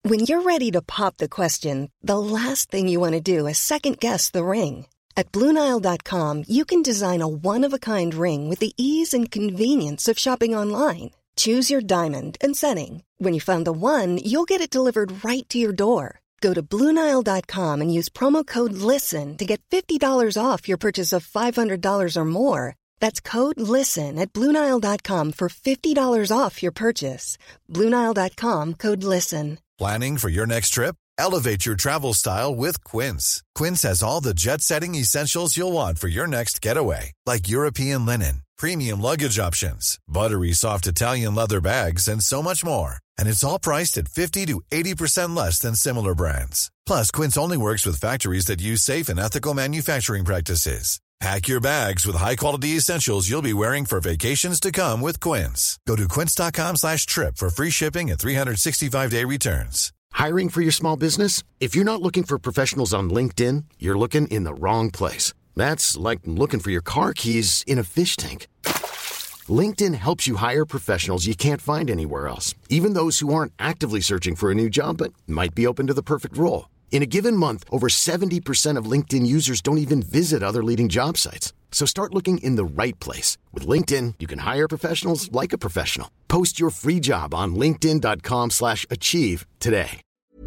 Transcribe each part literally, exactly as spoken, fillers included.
When you're ready to pop the question, the last thing you want to do is second-guess the ring. At Blue Nile dot com, you can design a one-of-a-kind ring with the ease and convenience of shopping online. Choose your diamond and setting. When you find the one, you'll get it delivered right to your door. Go to Blue Nile dot com and use promo code LISTEN to get fifty dollars off your purchase of five hundred dollars or more. That's code LISTEN at Blue Nile dot com for fifty dollars off your purchase. Blue Nile dot com, code LISTEN. Planning for your next trip? Elevate your travel style with Quince. Quince has all the jet-setting essentials you'll want for your next getaway, like European linen, premium luggage options, buttery soft Italian leather bags, and so much more. And it's all priced at fifty to eighty percent less than similar brands. Plus, Quince only works with factories that use safe and ethical manufacturing practices. Pack your bags with high-quality essentials you'll be wearing for vacations to come with Quince. Go to quince.com slash trip for free shipping and three sixty-five day returns. Hiring for your small business? If you're not looking for professionals on LinkedIn, you're looking in the wrong place. That's like looking for your car keys in a fish tank. LinkedIn helps you hire professionals you can't find anywhere else, even those who aren't actively searching for a new job but might be open to the perfect role. In a given month, over seventy percent of LinkedIn users don't even visit other leading job sites. So start looking in the right place. With LinkedIn, you can hire professionals like a professional. Post your free job on linkedin.com slash achieve today.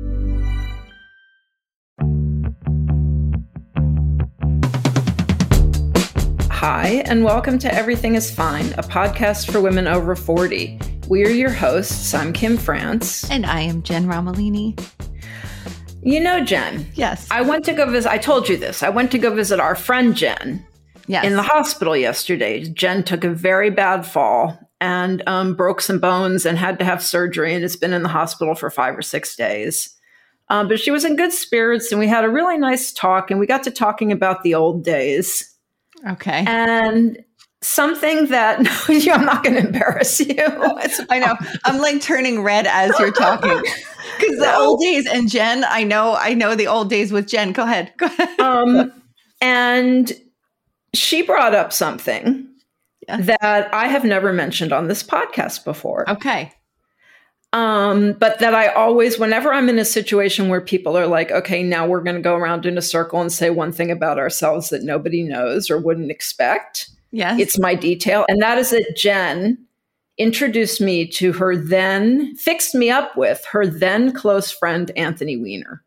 Hi, and welcome to Everything is Fine, a podcast for women over forty. We are your hosts. I'm Kim France. And I am Jen Romolini. You know, Jen. Yes. I went to go visit, I told you this, I went to go visit our friend Jen yes. in the hospital yesterday. Jen took a very bad fall and um, broke some bones and had to have surgery and has been in the hospital for five or six days. Um, but she was in good spirits and we had a really nice talk and we got to talking about the old days. Okay. And something that, no, I'm not going to embarrass you. I know. I'm like turning red as you're talking. Because the old days, and Jen, I know, I know the old days with Jen. Go ahead. Go ahead. Um, and she brought up something yeah. that I have never mentioned on this podcast before. Okay. Um, but that I always, whenever I'm in a situation where people are like, okay, now we're going to go around in a circle and say one thing about ourselves that nobody knows or wouldn't expect. Yes. It's my detail. And that is that Jen introduced me to her then, fixed me up with her then close friend, Anthony Weiner.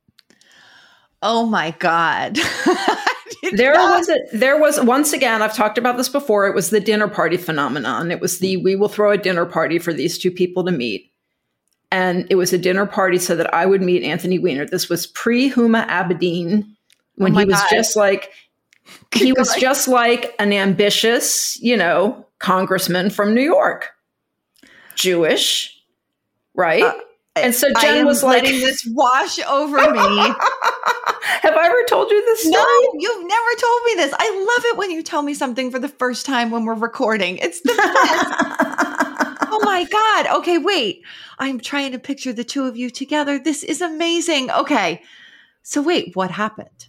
Oh my God. There not. was a, there was, once again, I've talked about this before, it was the dinner party phenomenon. It was the, we will throw a dinner party for these two people to meet. And it was a dinner party so that I would meet Anthony Weiner. This was pre-Huma Abedin, when oh he was God. just like, Keep he was going. just like an ambitious, you know, congressman from New York, Jewish, right? Uh, and so Jen I am was like, letting this wash over me. Have I ever told you this story? No, you've never told me this. I love it when you tell me something for the first time when we're recording. It's the best. Oh my God. Okay, wait. I'm trying to picture the two of you together. This is amazing. Okay. So wait, what happened?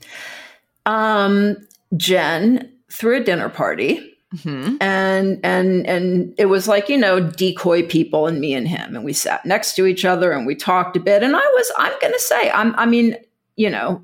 Um, Jen threw a dinner party. Mm-hmm. And, and, and it was like, you know, decoy people and me and him. And we sat next to each other and we talked a bit. And I was, I'm going to say, I'm, I mean, you know,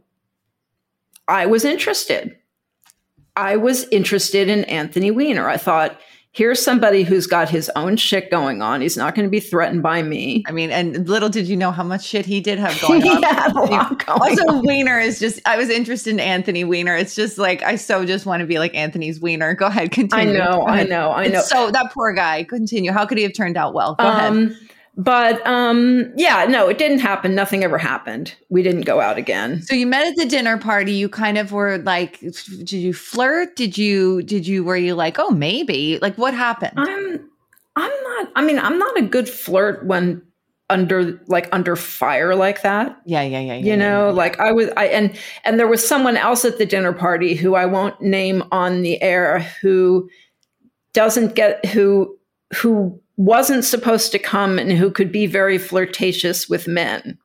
I was interested. I was interested in Anthony Weiner. I thought, here's somebody who's got his own shit going on. He's not going to be threatened by me. I mean, and little did you know how much shit he did have going on. He had a lot going also, on. Weiner is just, I was interested in Anthony Weiner. It's just like, I so just want to be like Anthony's Wiener. Go ahead, continue. I know, I know, I know. So that poor guy, continue. How could he have turned out well? Go um, ahead. But um, yeah, no, it didn't happen. Nothing ever happened. We didn't go out again. So you met at the dinner party. You kind of were like, did you flirt? Did you, did you, were you like, oh, maybe? Like what happened? I'm, I'm not, I mean, I'm not a good flirt when under, like under fire like that. Yeah, yeah, yeah. yeah you know, yeah, yeah. like I was, I, and, and there was someone else at the dinner party who I won't name on the air who doesn't get, who, who, wasn't supposed to come and who could be very flirtatious with men.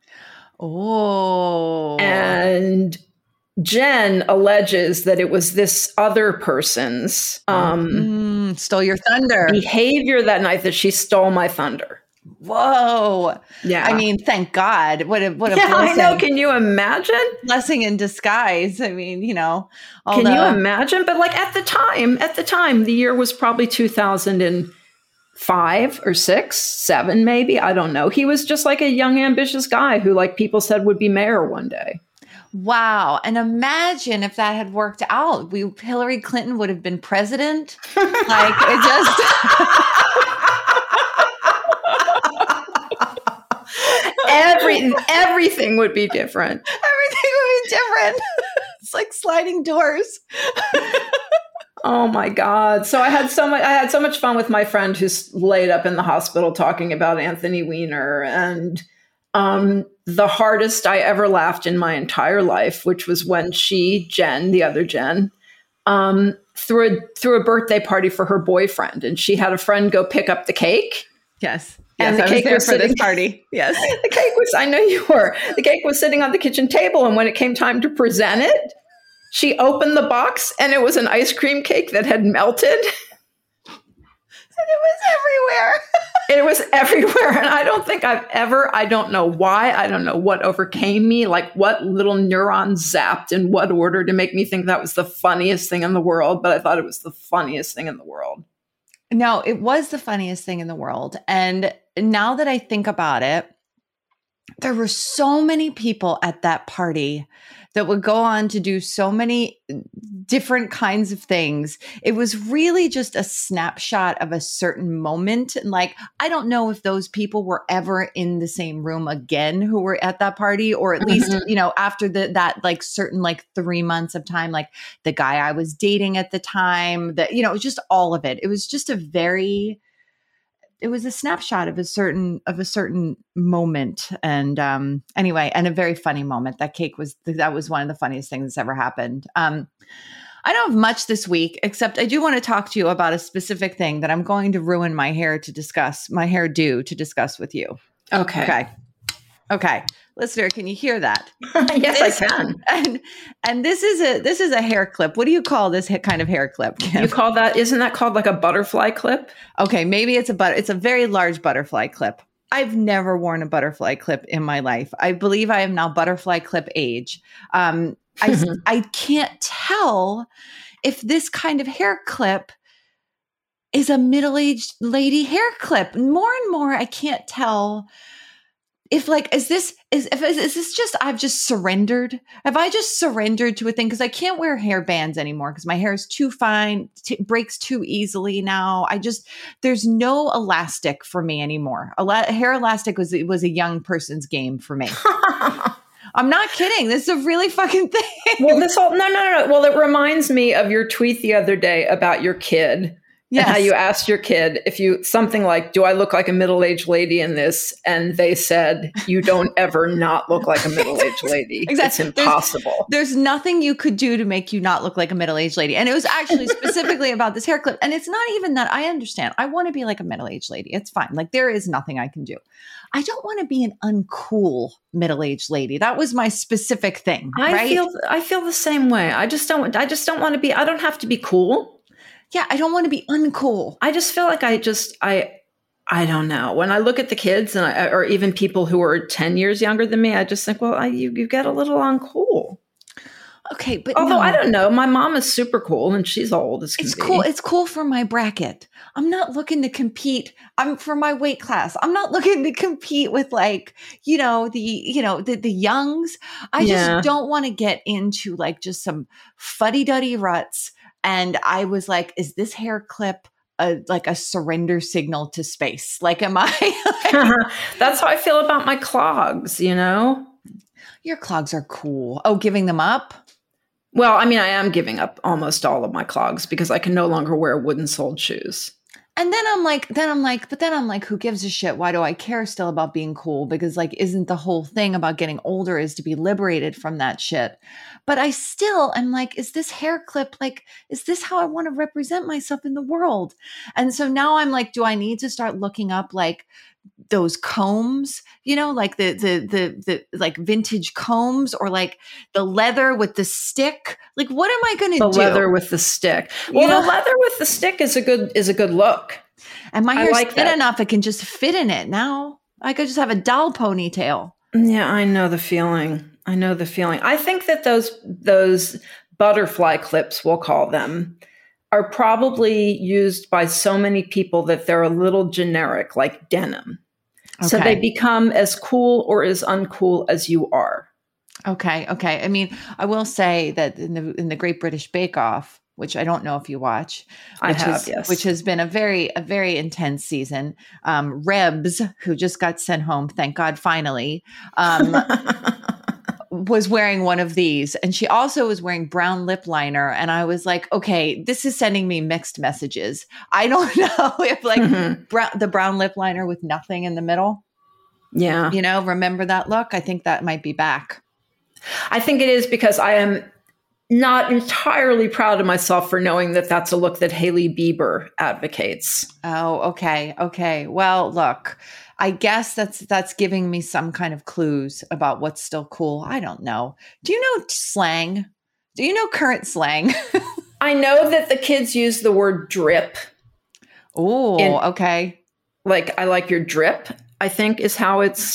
Oh. And Jen alleges that it was this other person's um, mm, stole your thunder behavior that night that she stole my thunder. Whoa. Yeah. I mean, thank God. What a what a yeah, blessing. I know. Can you imagine? Blessing in disguise. I mean, you know. Although, can you imagine? But like at the time, at the time, the year was probably two thousand five or six, seven, maybe. I don't know. He was just like a young, ambitious guy who like people said would be mayor one day. Wow. And imagine if that had worked out. We Hillary Clinton would have been president. Like it just Every everything would be different. Everything would be different. It's like sliding doors. Oh my God. So I had so much I had so much fun with my friend who's laid up in the hospital talking about Anthony Weiner, and um the hardest I ever laughed in my entire life, which was when she, Jen, the other Jen, um, threw a, threw a birthday party for her boyfriend. And she had a friend go pick up the cake. Yes. And yes, the I cake was there was for sitting, this party. Yes. The cake was, I know you were. The cake was sitting on the kitchen table. And when it came time to present it, she opened the box and it was an ice cream cake that had melted. And it was everywhere. It was everywhere. And I don't think I've ever, I don't know why, I don't know what overcame me, like what little neuron zapped in what order to make me think that was the funniest thing in the world. But I thought it was the funniest thing in the world. No, it was the funniest thing in the world. And now that I think about it, there were so many people at that party that would go on to do so many different kinds of things. It was really just a snapshot of a certain moment. And like, I don't know if those people were ever in the same room again who were at that party, or at least, you know, after the, that like certain like three months of time, like the guy I was dating at the time, that, you know, it was just all of it. It was just a very, it was a snapshot of a certain of a certain moment, and um, anyway, and a very funny moment. That cake was that was one of the funniest things that's ever happened. Um, I don't have much this week, except I do want to talk to you about a specific thing that I'm going to ruin my hair to discuss, my hairdo to discuss with you. Okay. Okay. Okay. Listener, can you hear that? Yes, this, I can. And and this is a this is a hair clip. What do you call this kind of hair clip, Kim? You call that, isn't that called like a butterfly clip? Okay, maybe it's a but it's a very large butterfly clip. I've never worn a butterfly clip in my life. I believe I am now butterfly clip age. Um, I I can't tell if this kind of hair clip is a middle-aged lady hair clip. More and more, I can't tell. If like, is this, is, if, is this just, I've just surrendered? Have I just surrendered to a thing? Because I can't wear hair bands anymore because my hair is too fine, t- breaks too easily now. I just, there's no elastic for me anymore. Ela- hair elastic was, it was a young person's game for me. I'm not kidding. This is a really fucking thing. Well, this whole, no, no, no, no. Well, it reminds me of your tweet the other day about your kid. Yes. And how you asked your kid if you, something like, do I look like a middle-aged lady in this? And they said, you don't ever not look like a middle-aged lady. Exactly. It's impossible. There's, there's nothing you could do to make you not look like a middle-aged lady. And it was actually specifically about this hair clip. And it's not even that. I understand. I want to be like a middle-aged lady. It's fine. Like there is nothing I can do. I don't want to be an uncool middle-aged lady. That was my specific thing. I right? feel, I feel the same way. I just don't, I just don't want to be, I don't have to be cool. Yeah, I don't want to be uncool. I just feel like I just, I, I don't know. When I look at the kids and I, or even people who are ten years younger than me, I just think, well, I, you, you get a little uncool. Okay, but although no. I don't know, my mom is super cool and she's old as can It's be. cool. It's cool for my bracket. I'm not looking to compete. I'm for my weight class. I'm not looking to compete with like, you know, the, you know, the, the youngs. I Yeah. just don't want to get into like just some fuddy-duddy ruts. And I was like, is this hair clip a, like a surrender signal to space? Like, am I? Like, that's how I feel about my clogs, you know? Your clogs are cool. Oh, giving them up? Well, I mean, I am giving up almost all of my clogs because I can no longer wear wooden soled shoes. And then I'm like, then I'm like, but then I'm like, who gives a shit? Why do I care still about being cool? Because like, isn't the whole thing about getting older is to be liberated from that shit? But I still am like, is this hair clip, like, is this how I want to represent myself in the world? And so now I'm like, do I need to start looking up like those combs, you know, like the, the, the, the, like vintage combs or like the leather with the stick? Like, what am I going to do? The leather with the stick. Well, You know? the leather with the stick is a good, is a good look. And my I hair's like thin that. enough, it can just fit in it. Now I could just have a doll ponytail. Yeah, I know the feeling. I know the feeling. I think that those those butterfly clips, we'll call them, are probably used by so many people that they're a little generic, like denim. Okay. So they become as cool or as uncool as you are. Okay. Okay. I mean, I will say that in the in the Great British Bake Off, which I don't know if you watch, I which have, is, yes. which has been a very a very intense season. Um, Rebs, who just got sent home, thank God, finally, um, was wearing one of these, and she also was wearing brown lip liner. And I was like, okay, this is sending me mixed messages. I don't know if like Mhm. brown, the brown lip liner with nothing in the middle. Yeah. You know, remember that look? I think that might be back. I think it is because I am not entirely proud of myself for knowing that that's a look that Hailey Bieber advocates. Oh, okay. Okay. Well, look, I guess that's that's giving me some kind of clues about what's still cool. I don't know. Do you know slang? Do you know current slang? I know that the kids use the word drip. Oh, okay. Like, I like your drip, I think is how it's...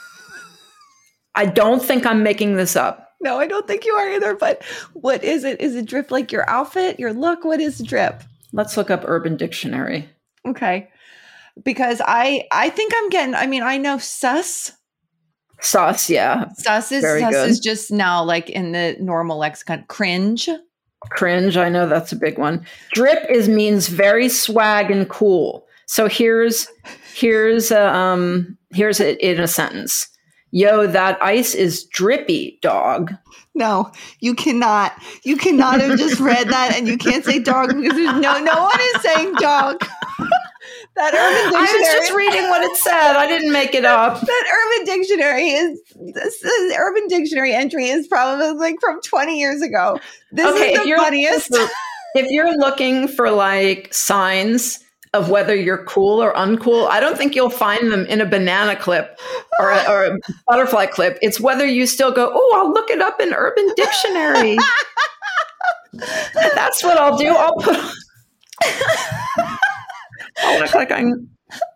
I don't think I'm making this up. No, I don't think you are either. But what is it? Is it drip like your outfit, your look? What is drip? Let's look up Urban Dictionary. Okay. Because I I think I'm getting, I mean, I know sus. Sus, yeah. Sus is, Very sus good. is just now like in the normal lexicon. Cringe. Cringe, I know that's a big one. Drip is means very swag and cool. So here's here's a, um here's it in a sentence. Yo, that ice is drippy, dog. No, you cannot. You cannot have just read that, and you can't say dog because there's no no one is saying dog. That Urban Dictionary. I was just reading what it said. I didn't make it up. That Urban Dictionary is this, this Urban Dictionary entry is probably like from twenty years ago. This Okay, is if the you're funniest. For, if you're looking for like signs of whether you're cool or uncool, I don't think you'll find them in a banana clip or a, or a butterfly clip. It's whether you still go, oh, I'll look it up in Urban Dictionary. That's what I'll do. I'll put. I'll look like I'm.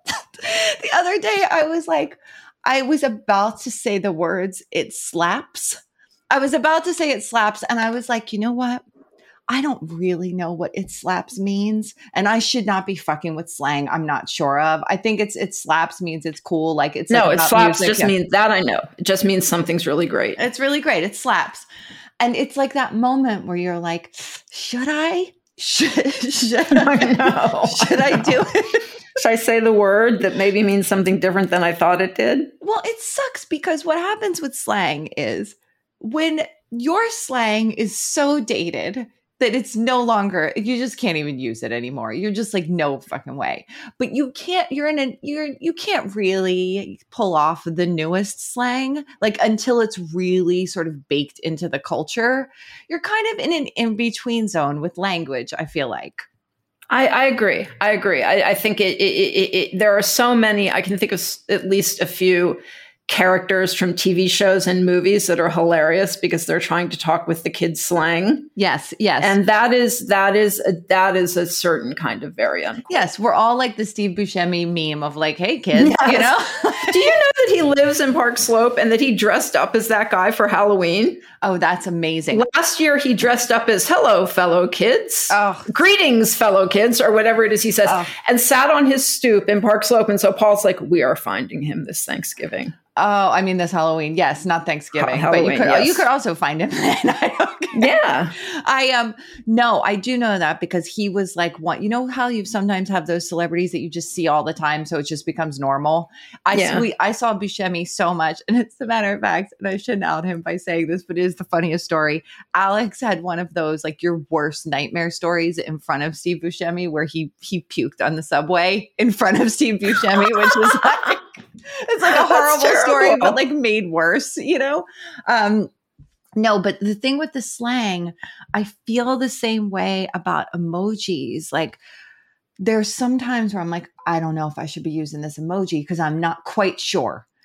The other day, I was like, I was about to say the words, it slaps. I was about to say it slaps. And I was like, you know what? I don't really know what it slaps means. And I should not be fucking with slang I'm not sure of. I think it's it slaps means it's cool. Like it's No, like it about slaps music. just Yeah. means that I know. It just means something's really great. It's really great. It slaps. And it's like that moment where you're like, should I? Should, should I, I know. Should I, I do know. it? Should I say the word that maybe means something different than I thought it did? Well, it sucks because what happens with slang is when your slang is so dated that it's no longer, you just can't even use it anymore. You're just like, no fucking way. But you can't, you're in a, you're, you can't really pull off the newest slang, like until it's really sort of baked into the culture. You're kind of in an in-between zone with language, I feel like. I, I agree. I agree. I, I think it, it, it, it, there are so many, I can think of s- at least a few characters from T V shows and movies that are hilarious because they're trying to talk with the kids' slang. Yes, yes. And that is, that is, a, that is a certain kind of very uncool. Yes, we're all like the Steve Buscemi meme of like, hey kids, Yes. you know? Do you know that he lives in Park Slope and that he dressed up as that guy for Halloween? Oh, that's amazing. Last year, he dressed up as hello, fellow kids. Oh. Greetings, fellow kids, or whatever it is he says, Oh. and sat on his stoop in Park Slope. And so Paul's like, we are finding him this Thanksgiving. Oh, I mean, this Halloween. Yes, not Thanksgiving. Ha- but you Halloween, could yes. you could also find him then. I don't care. Yeah. I um no, I do know that because he was like one. You know how you sometimes have those celebrities that you just see all the time, so it just becomes normal. I Yeah. we, I saw Buscemi so much, and it's a matter of fact, and I shouldn't out him by saying this, but it is the funniest story. Alex had one of those like your worst nightmare stories in front of Steve Buscemi, where he he puked on the subway in front of Steve Buscemi, which was like it's like a horrible That's story, terrible. but like made worse, you know. Um, No, but the thing with the slang, I feel the same way about emojis. Like there's sometimes where I'm like, I don't know if I should be using this emoji because I'm not quite sure.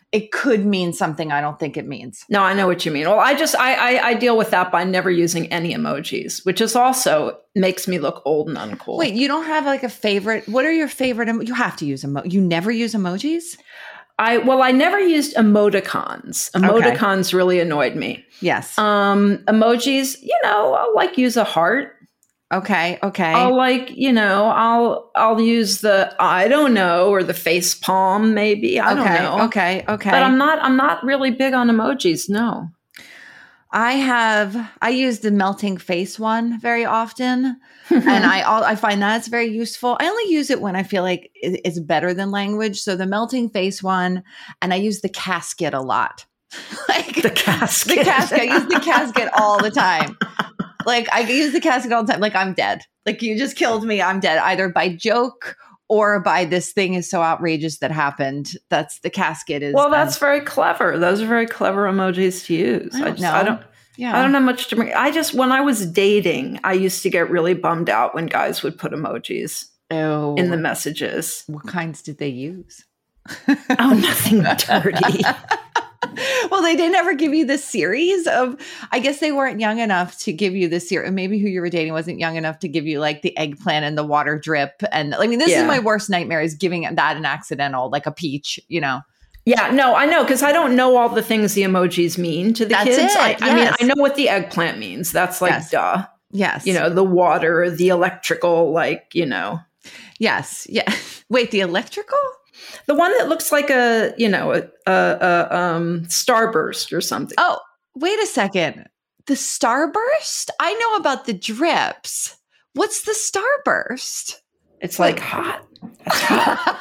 it could mean something I don't think it means. No, I know what you mean. Well, I just, I, I, I deal with that by never using any emojis, which is also makes me look old and uncool. Wait, you don't have like a favorite? What are your favorite? Emo- you have to use emo. You never use emojis? I, well, I never used emoticons. Emoticons okay. really annoyed me. Yes. Um, emojis, you know, I'll like use a heart. Okay. Okay. I'll like, you know, I'll, I'll use the, I don't know, or the face palm maybe. I okay, don't know. Okay. Okay. But I'm not, I'm not really big on emojis. No. I have, I use the melting face one very often. and I, I find that's very useful. I only use it when I feel like it's better than language. So the melting face one, and I use the casket a lot. like the casket. The casket. I use the casket all the time. Like I use the casket all the time. Like I'm dead. Like you just killed me. I'm dead. Either by joke or by this thing is so outrageous that happened. That's the casket is. Well, that's um, very clever. Those are very clever emojis to use. I don't I, just, know. I don't. Yeah. I don't know much to bring. I just when I was dating, I used to get really bummed out when guys would put emojis oh. in the messages. What kinds did they use? Oh, nothing dirty. Well, they didn't ever give you the series of, I guess they weren't young enough to give you the series. Maybe who you were dating wasn't young enough to give you like the eggplant and the water drip. And I mean, this yeah. is my worst nightmare is giving that an accidental, like a peach, you know? Yeah, no, I know. Cause I don't know all the things the emojis mean to the That's kids. It. I, Yes. I mean, I know what the eggplant means. That's like, yes. duh. Yes. You know, the water, the electrical, like, you know. Yes. Yeah. Wait, the electrical? The one that looks like a, you know, a, a, a um, starburst or something. Oh, wait a second. The starburst? I know about the drips. What's the starburst? It's like, like hot. That's hot.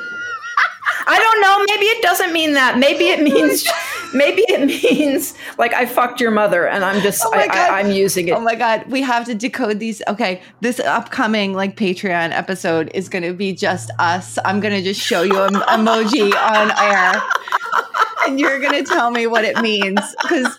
I don't know. Maybe it doesn't mean that. Maybe it means, maybe it means like I fucked your mother and I'm just, oh I, I, I'm using it. Oh my God. We have to decode these. Okay. This upcoming like Patreon episode is going to be just us. I'm going to just show you an emoji on air and you're going to tell me what it means. Because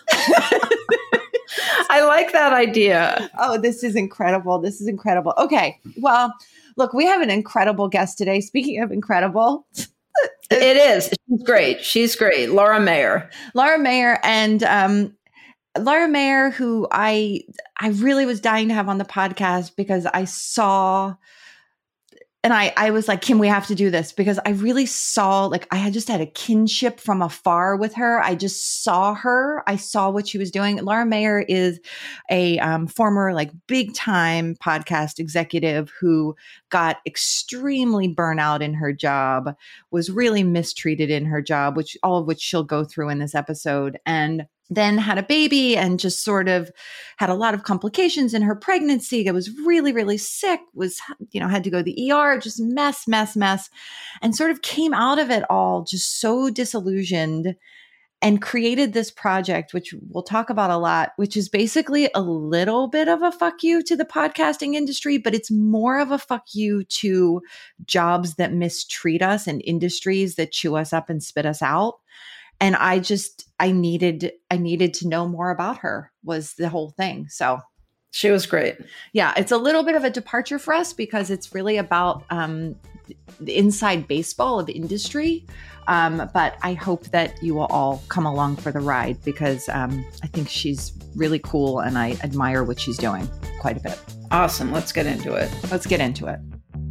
I like that idea. Oh, this is incredible. This is incredible. Okay. Well, look, we have an incredible guest today. Speaking of incredible, it is. She's great. She's great. Laura Mayer. Laura Mayer and um, Laura Mayer, who I I really was dying to have on the podcast because I saw, and I I was like, Kim, we have to do this because I really saw, like, I had just had a kinship from afar with her. I just saw her. I saw what she was doing. Laura Mayer is a um, former, like, big time podcast executive who got extremely burnout in her job, was really mistreated in her job, which all of which she'll go through in this episode. And then had a baby and just sort of had a lot of complications in her pregnancy. I was really, really sick, was, you know, had to go to the E R, just mess, mess, mess, and sort of came out of it all just so disillusioned and created this project, which we'll talk about a lot, which is basically a little bit of a fuck you to the podcasting industry, but it's more of a fuck you to jobs that mistreat us and industries that chew us up and spit us out. And I just, I needed, I needed to know more about her was the whole thing. So she was great. Yeah. It's a little bit of a departure for us because it's really about um, the inside baseball of industry. Um, but I hope that you will all come along for the ride because um, I think she's really cool and I admire what she's doing quite a bit. Awesome. Let's get into it. Let's get into it.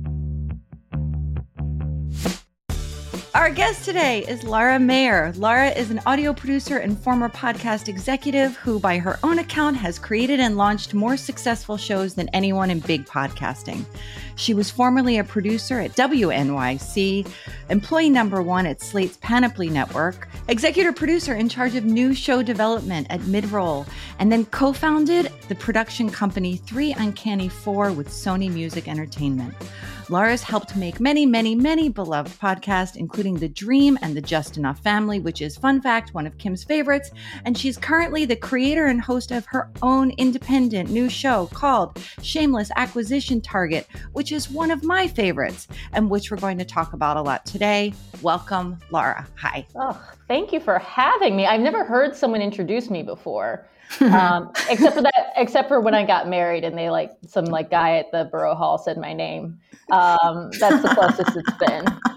Our guest today is Laura Mayer. Laura is an audio producer and former podcast executive who, by her own account, has created and launched more successful shows than anyone in big podcasting. She was formerly a producer at W N Y C, employee number one at Slate's Panoply Network, executive producer in charge of new show development at Midroll, and then co-founded the production company Three Uncanny Four with Sony Music Entertainment. Laura's helped make many, many, many beloved podcasts, including The Dream and The Just Enough Family, which is, fun fact, one of Kim's favorites. And she's currently the creator and host of her own independent new show called Shameless Acquisition Target, which is one of my favorites and which we're going to talk about a lot today. Welcome, Laura. Hi. Oh, thank you for having me. I've never heard someone introduce me before. um, except for that, except for when I got married and they like some like guy at the borough hall said my name. Um, that's the closest it's been.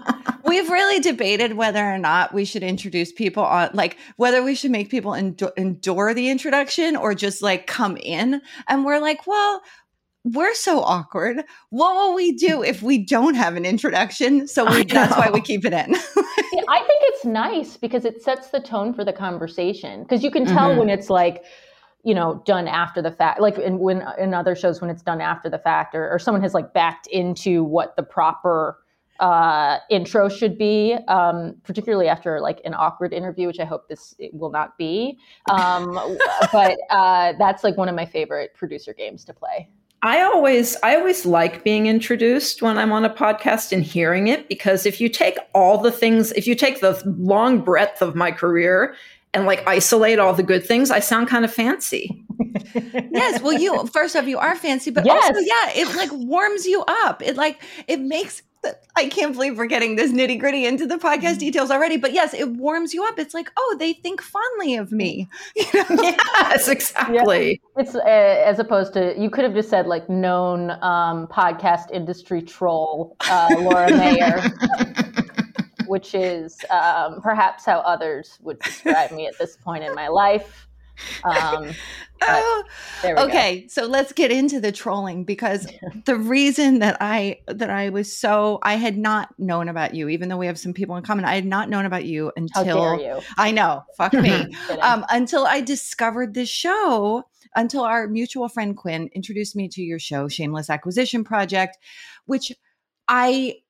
We've really debated whether or not we should introduce people on, like, whether we should make people endure, endure the introduction or just like come in. And we're like, well, we're so awkward. What will we do if we don't have an introduction? So we, that's why we keep it in. Yeah, I think it's nice because it sets the tone for the conversation. Because you can tell mm-hmm. when it's like, you know, done after the fact, like in, when in other shows, when it's done after the fact, or, or someone has like backed into what the proper uh, intro should be, um, particularly after like an awkward interview, which I hope this will not be. Um, but uh, that's like one of my favorite producer games to play. I always, I always like being introduced when I'm on a podcast and hearing it, because if you take all the things, if you take the long breadth of my career and like isolate all the good things, I sound kind of fancy. Yes. Well, you, first off, you are fancy, but yes. also, yeah, it like warms you up. It like, it makes, I can't believe we're getting this nitty gritty into the podcast details already, but yes, it warms you up. It's like, oh, they think fondly of me. You know? Yes, exactly. Yeah. It's uh, as opposed to, you could have just said like known um, podcast industry troll, uh, Laura Mayer, which is um, perhaps how others would describe me at this point in my life. Um, oh, okay. Go. So let's get into the trolling, because the reason that I, that I was so, I had not known about you, even though we have some people in common, I had not known about you until, how dare you? I know, fuck me, um, until I discovered this show, until our mutual friend Quinn introduced me to your show, Shameless Acquisition Project, which I,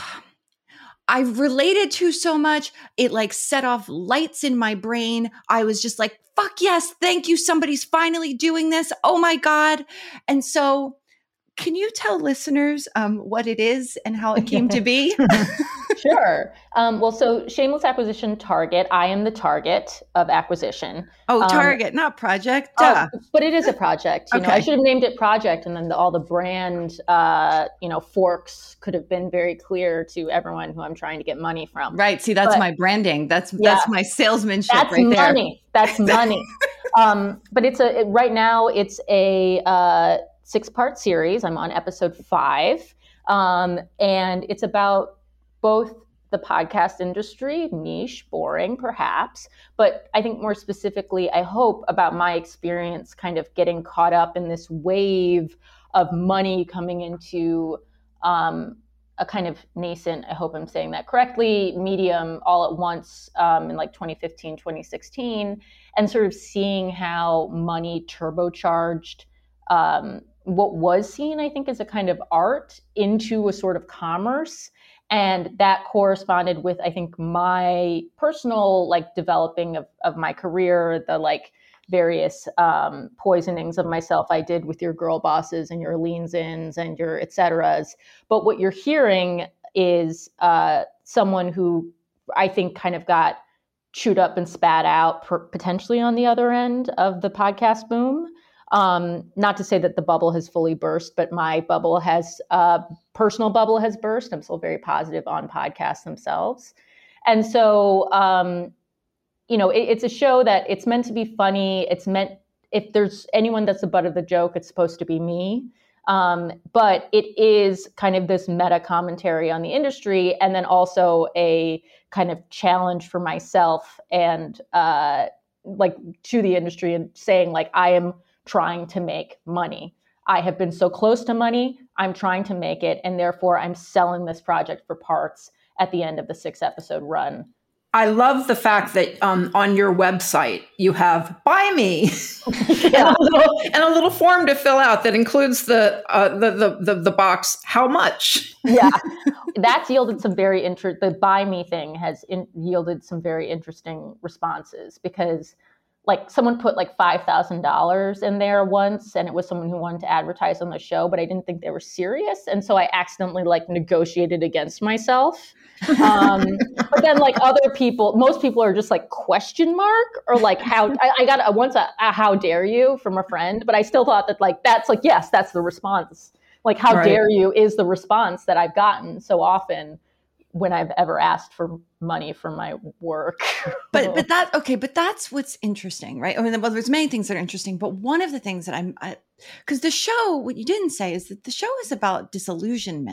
I related to so much. It like set off lights in my brain. I was just like, fuck yes, thank you. Somebody's finally doing this. Oh my God. And so can you tell listeners um, what it is and how it came to be? Sure. Um, well, so Shameless Acquisition Target, I am the target of acquisition. Oh, Target, um, not Project. Duh. Oh, but it is a project. You okay. know, I should have named it Project, and then the, all the brand, uh, you know, forks could have been very clear to everyone who I'm trying to get money from. Right. See, that's but, my branding. That's yeah, that's my salesmanship that's right there. Money. That's money. um, but it's a it, right now. It's a uh, six-part series. I'm on episode five, um, and it's about both the podcast industry, niche, boring, perhaps, but I think more specifically, I hope about my experience kind of getting caught up in this wave of money coming into um, a kind of nascent, I hope I'm saying that correctly, medium all at once um, in like twenty fifteen, twenty sixteen, and sort of seeing how money turbocharged um, what was seen, I think, as a kind of art into a sort of commerce. And that corresponded with, I think, my personal like developing of, of my career, the like various um, poisonings of myself I did with your girl bosses and your leans ins and your et ceteras. But what you're hearing is uh, someone who I think kind of got chewed up and spat out per- potentially on the other end of the podcast boom. Um, not to say that the bubble has fully burst, but my bubble has, uh, personal bubble has burst. I'm still very positive on podcasts themselves. And so, um, you know, it, it's a show that it's meant to be funny. It's meant, if there's anyone that's the butt of the joke, it's supposed to be me. Um, but it is kind of this meta commentary on the industry, and then also a kind of challenge for myself and, uh, like to the industry, and saying like, I am trying to make money. I have been so close to money. I'm trying to make it. And therefore I'm selling this project for parts at the end of the six episode run. I love the fact that um, on your website, you have buy me Yeah. and, a little, and a little form to fill out that includes the, uh, the, the, the, the box, how much? Yeah. That's yielded some very interesting, the buy me thing has in, yielded some very interesting responses, because like someone put like five thousand dollars in there once, and it was someone who wanted to advertise on the show, but I didn't think they were serious. And so I accidentally like negotiated against myself. Um, but then like other people, most people are just like question mark or like how, I, I got a, once a, a how dare you from a friend, but I still thought that like, that's like, yes, that's the response. Like how right. dare you is the response that I've gotten so often when I've ever asked for money for my work. but but that okay, but that's what's interesting, right? I mean, well, there's many things that are interesting, but one of the things that I'm, because the show, what you didn't say is that the show is about disillusionment.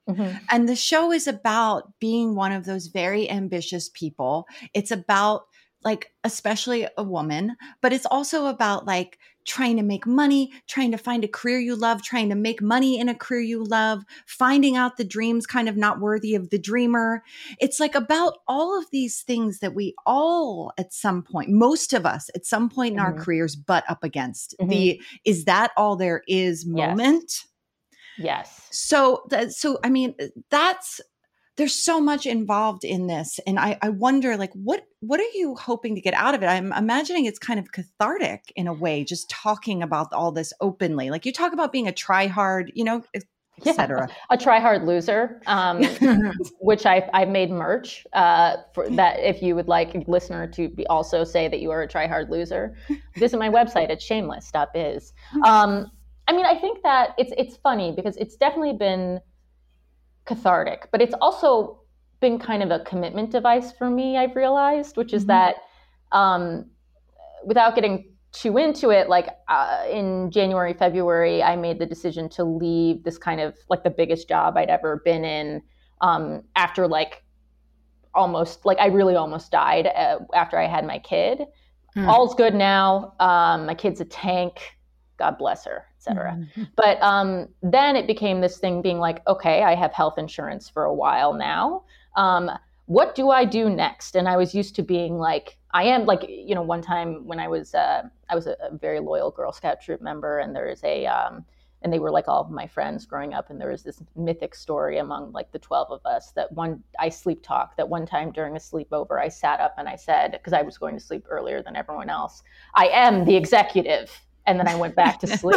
Mm-hmm. And the show is about being one of those very ambitious people. It's about like, especially a woman, but it's also about like trying to make money, trying to find a career you love, trying to make money in a career you love, finding out the dream's kind of not worthy of the dreamer. It's like about all of these things that we all at some point, most of us at some point in mm-hmm. our careers butt up against. Mm-hmm. The, is that all there is moment? Yes. yes. So, that, so I mean, that's, there's so much involved in this. And I, I wonder, like, what what are you hoping to get out of it? I'm imagining it's kind of cathartic in a way, just talking about all this openly. Like you talk about being a try-hard, you know, et cetera. Yeah, a try-hard loser, um, which I've, I've made merch uh, for that. If you would like a listener to be also say that you are a try-hard loser, visit my website at shameless dot biz. Um, I mean, I think that it's it's funny because it's definitely been cathartic, but it's also been kind of a commitment device for me, I've realized, which is mm-hmm. that um, without getting too into it, like uh, in January, February, I made the decision to leave this kind of like the biggest job I'd ever been in um, after like almost like I really almost died uh, after I had my kid. Mm. All's good now. Um, my kid's a tank. God bless her, et cetera. Mm-hmm. But um, then it became this thing being like, okay, I have health insurance for a while now. Um, what do I do next? And I was used to being like, I am like, you know, one time when I was, uh, I was a, a very loyal Girl Scout troop member, and there is a, um, and they were like all of my friends growing up. And there was this mythic story among like the twelve of us that one, I sleep talk, that one time during a sleepover, I sat up and I said, because I was going to sleep earlier than everyone else, I am the executive. And then I went back to sleep.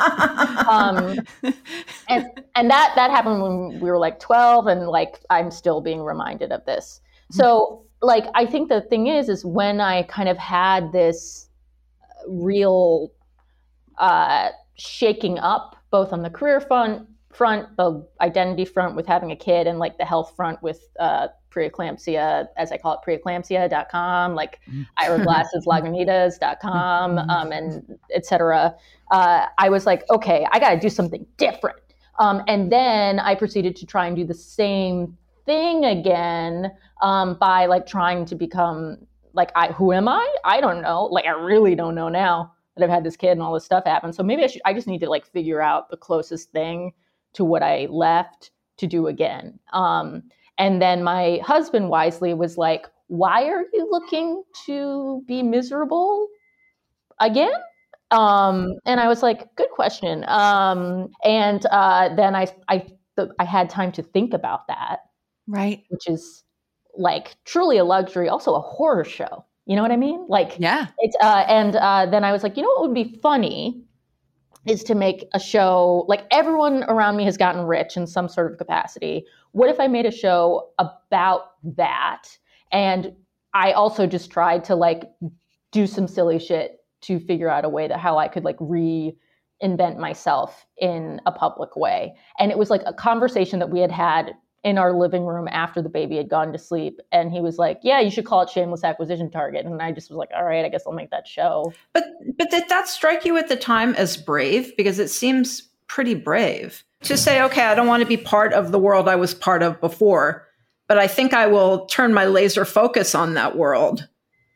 um, and and that that happened when we were like twelve, and like I'm still being reminded of this. So like I think the thing is, is when I kind of had this real uh, shaking up, both on the career front, front, the identity front with having a kid, and like the health front with uh, preeclampsia, as I call it, preeclampsia dot com, like Ira Glass's Lagunitas dot com, um, and et cetera. Uh, I was like, okay, I got to do something different. Um, and then I proceeded to try and do the same thing again um, by like trying to become like, I, who am I? I don't know. Like, I really don't know now that I've had this kid and all this stuff happen. So maybe I should, I just need to like figure out the closest thing to what I left to do again. Um, And then my husband wisely was like, why are you looking to be miserable again? Um, and I was like, good question. Um, and uh, then I, I, th- I had time to think about that. Right. Which is like truly a luxury, also a horror show. You know what I mean? Like, yeah. It's, uh, and uh, then I was like, you know what would be funny is to make a show, like everyone around me has gotten rich in some sort of capacity. What if I made a show about that? And I also just tried to like do some silly shit to figure out a way that how I could like reinvent myself in a public way. And it was like a conversation that we had had in our living room after the baby had gone to sleep. And he was like, yeah, you should call it Shameless Acquisition Target. And I just was like, all right, I guess I'll make that show. But but did that strike you at the time as brave? Because it seems pretty brave to say, okay, I don't want to be part of the world I was part of before, but I think I will turn my laser focus on that world.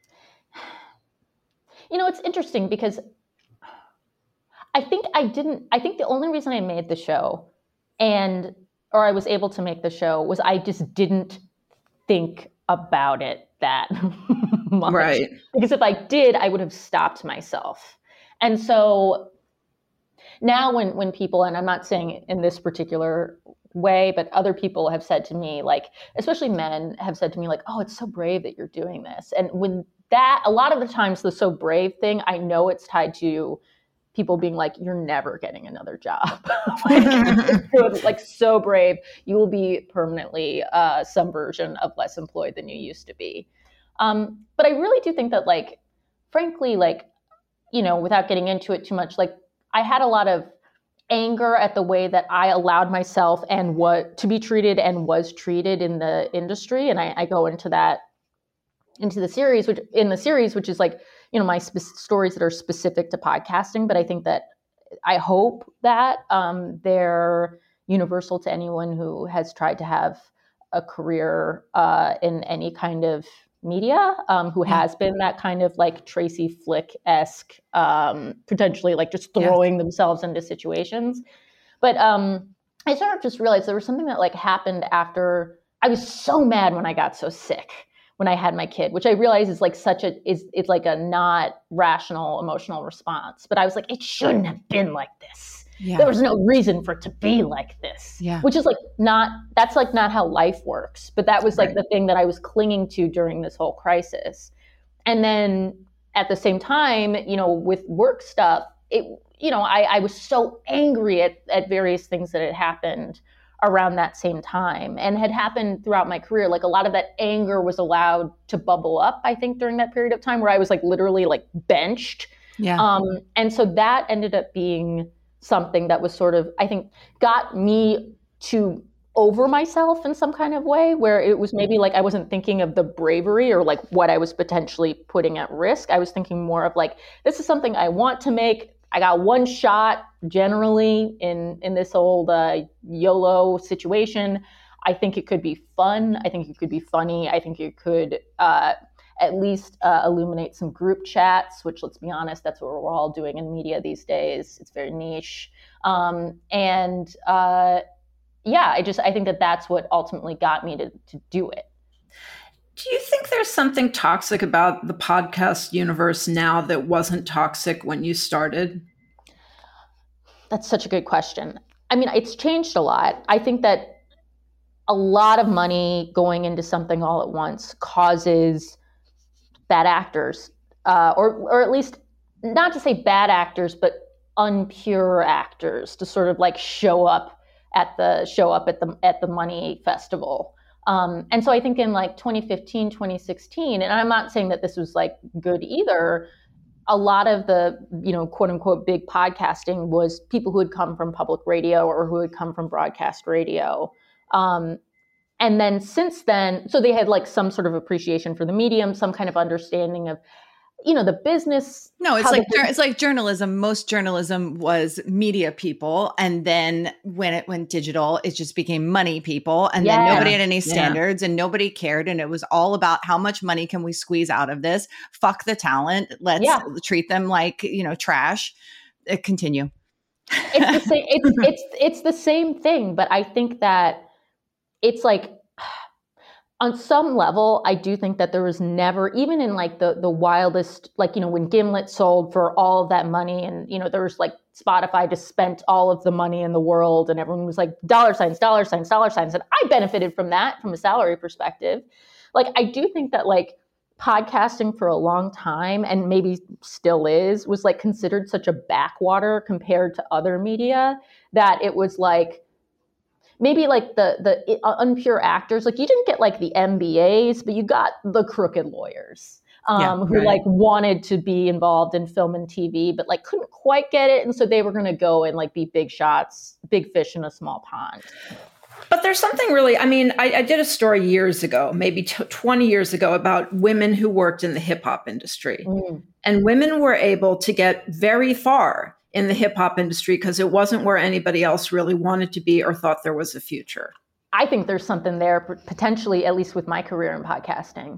You know, it's interesting because I think I didn't, I think the only reason I made the show and or I was able to make the show was I just didn't think about it that much. Right. Because if I did, I would have stopped myself. And so now when, when people, and I'm not saying in this particular way, but other people have said to me, like, especially men have said to me, like, oh, it's so brave that you're doing this. And when that, a lot of the times the so brave thing, I know it's tied to people being like, you're never getting another job. like, like so brave, you will be permanently uh, some version of less employed than you used to be. Um, but I really do think that, like, frankly, like, you know, without getting into it too much, like I had a lot of anger at the way that I allowed myself and what to be treated and was treated in the industry. And I, I go into that into the series, which in the series, which is like, you know, my spe- stories that are specific to podcasting. But I think that I hope that um, they're universal to anyone who has tried to have a career uh, in any kind of media, um, who yeah. has been that kind of like Tracy Flick-esque, um, potentially like just throwing yeah. themselves into situations. But um, I sort of just realized there was something that like happened after. I was so mad when I got so sick when I had my kid, which I realize is like such a, is it's like a not rational emotional response. But I was like, it shouldn't have been like this. Yeah. There was no reason for it to be like this, yeah. which is like not, that's like not how life works. But that was like right. the thing that I was clinging to during this whole crisis. And then at the same time, you know, with work stuff, it, you know, I, I was so angry at, at various things that had happened around that same time and had happened throughout my career. Like a lot of that anger was allowed to bubble up, I think, during that period of time where I was like literally like benched. Yeah. Um, and so that ended up being something that was sort of, I think, got me to over myself in some kind of way, where it was maybe like I wasn't thinking of the bravery or like what I was potentially putting at risk. I was thinking more of like, this is something I want to make. I got one shot generally in, in this old uh, YOLO situation. I think it could be fun. I think it could be funny. I think it could uh, at least uh, illuminate some group chats, which, let's be honest, that's what we're all doing in media these days. It's very niche. Um, and uh, yeah, I just, I think that that's what ultimately got me to, to do it. Do you think there's something toxic about the podcast universe now that wasn't toxic when you started? That's such a good question. I mean, it's changed a lot. I think that a lot of money going into something all at once causes bad actors, uh, or or at least not to say bad actors, but unpure actors to sort of like show up at the show up at the at the money festival. Um, and so I think in like twenty fifteen, twenty sixteen, and I'm not saying that this was like good either, a lot of the, you know, quote unquote, big podcasting was people who had come from public radio or who had come from broadcast radio. Um, and then since then, so they had like some sort of appreciation for the medium, some kind of understanding of, you know, the business. No, it's like, the, it's like journalism. Most journalism was media people. And then when it went digital, it just became money people. And yeah. then nobody had any standards yeah. and nobody cared. And it was all about how much money can we squeeze out of this? Fuck the talent. Let's yeah. treat them like, you know, trash. Uh, continue. It's the same, it's, it's, it's the same thing. But I think that it's like, on some level, I do think that there was never, even in like the the wildest, like, you know, when Gimlet sold for all of that money and, you know, there was like Spotify just spent all of the money in the world and everyone was like dollar signs, dollar signs, dollar signs. And I benefited from that from a salary perspective. Like, I do think that like podcasting for a long time, and maybe still is, was like considered such a backwater compared to other media that it was like, maybe like the the unpure actors, like you didn't get like the M B As, but you got the crooked lawyers um, yeah, who right. like wanted to be involved in film and T V, but like couldn't quite get it. And so they were going to go and like be big shots, big fish in a small pond. But there's something really, I mean, I, I did a story years ago, maybe t- twenty years ago, about women who worked in the hip hop industry. Mm. And women were able to get very far in the hip hop industry because it wasn't where anybody else really wanted to be or thought there was a future. I think there's something there potentially, at least with my career in podcasting.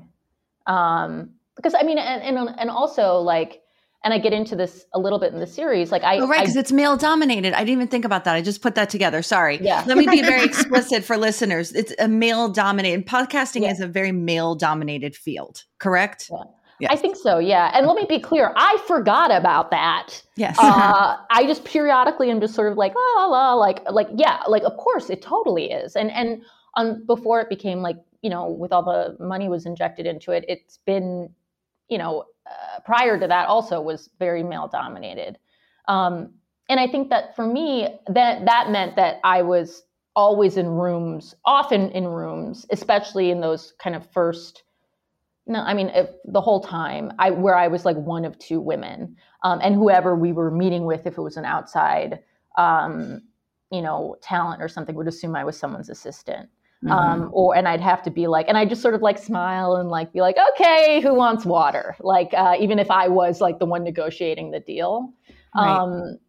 Um, because I mean, and, and, and also like, and I get into this a little bit in the series. Like I, oh, right. Cause I, it's male dominated. I didn't even think about that. I just put that together. Sorry. Yeah. Let me be very explicit for listeners. It's a male dominated podcasting yeah. is a very male dominated field, correct? Yeah. Yes. I think so, yeah. And let me be clear, I forgot about that. Yes. uh, I just periodically am just sort of like, la, la, la, like, like, yeah, like, of course, it totally is. And and on before it became like, you know, with all the money was injected into it, it's been, you know, uh, prior to that also was very male dominated. Um, and I think that for me, that that meant that I was always in rooms, often in rooms, especially in those kind of first No, I mean, if, the whole time I where I was like one of two women, um, and whoever we were meeting with, if it was an outside, um, you know, talent or something, would assume I was someone's assistant, mm-hmm. um, or and I'd have to be like, and I just sort of like smile and like be like, okay, who wants water? Like, uh, even if I was like the one negotiating the deal, right. um,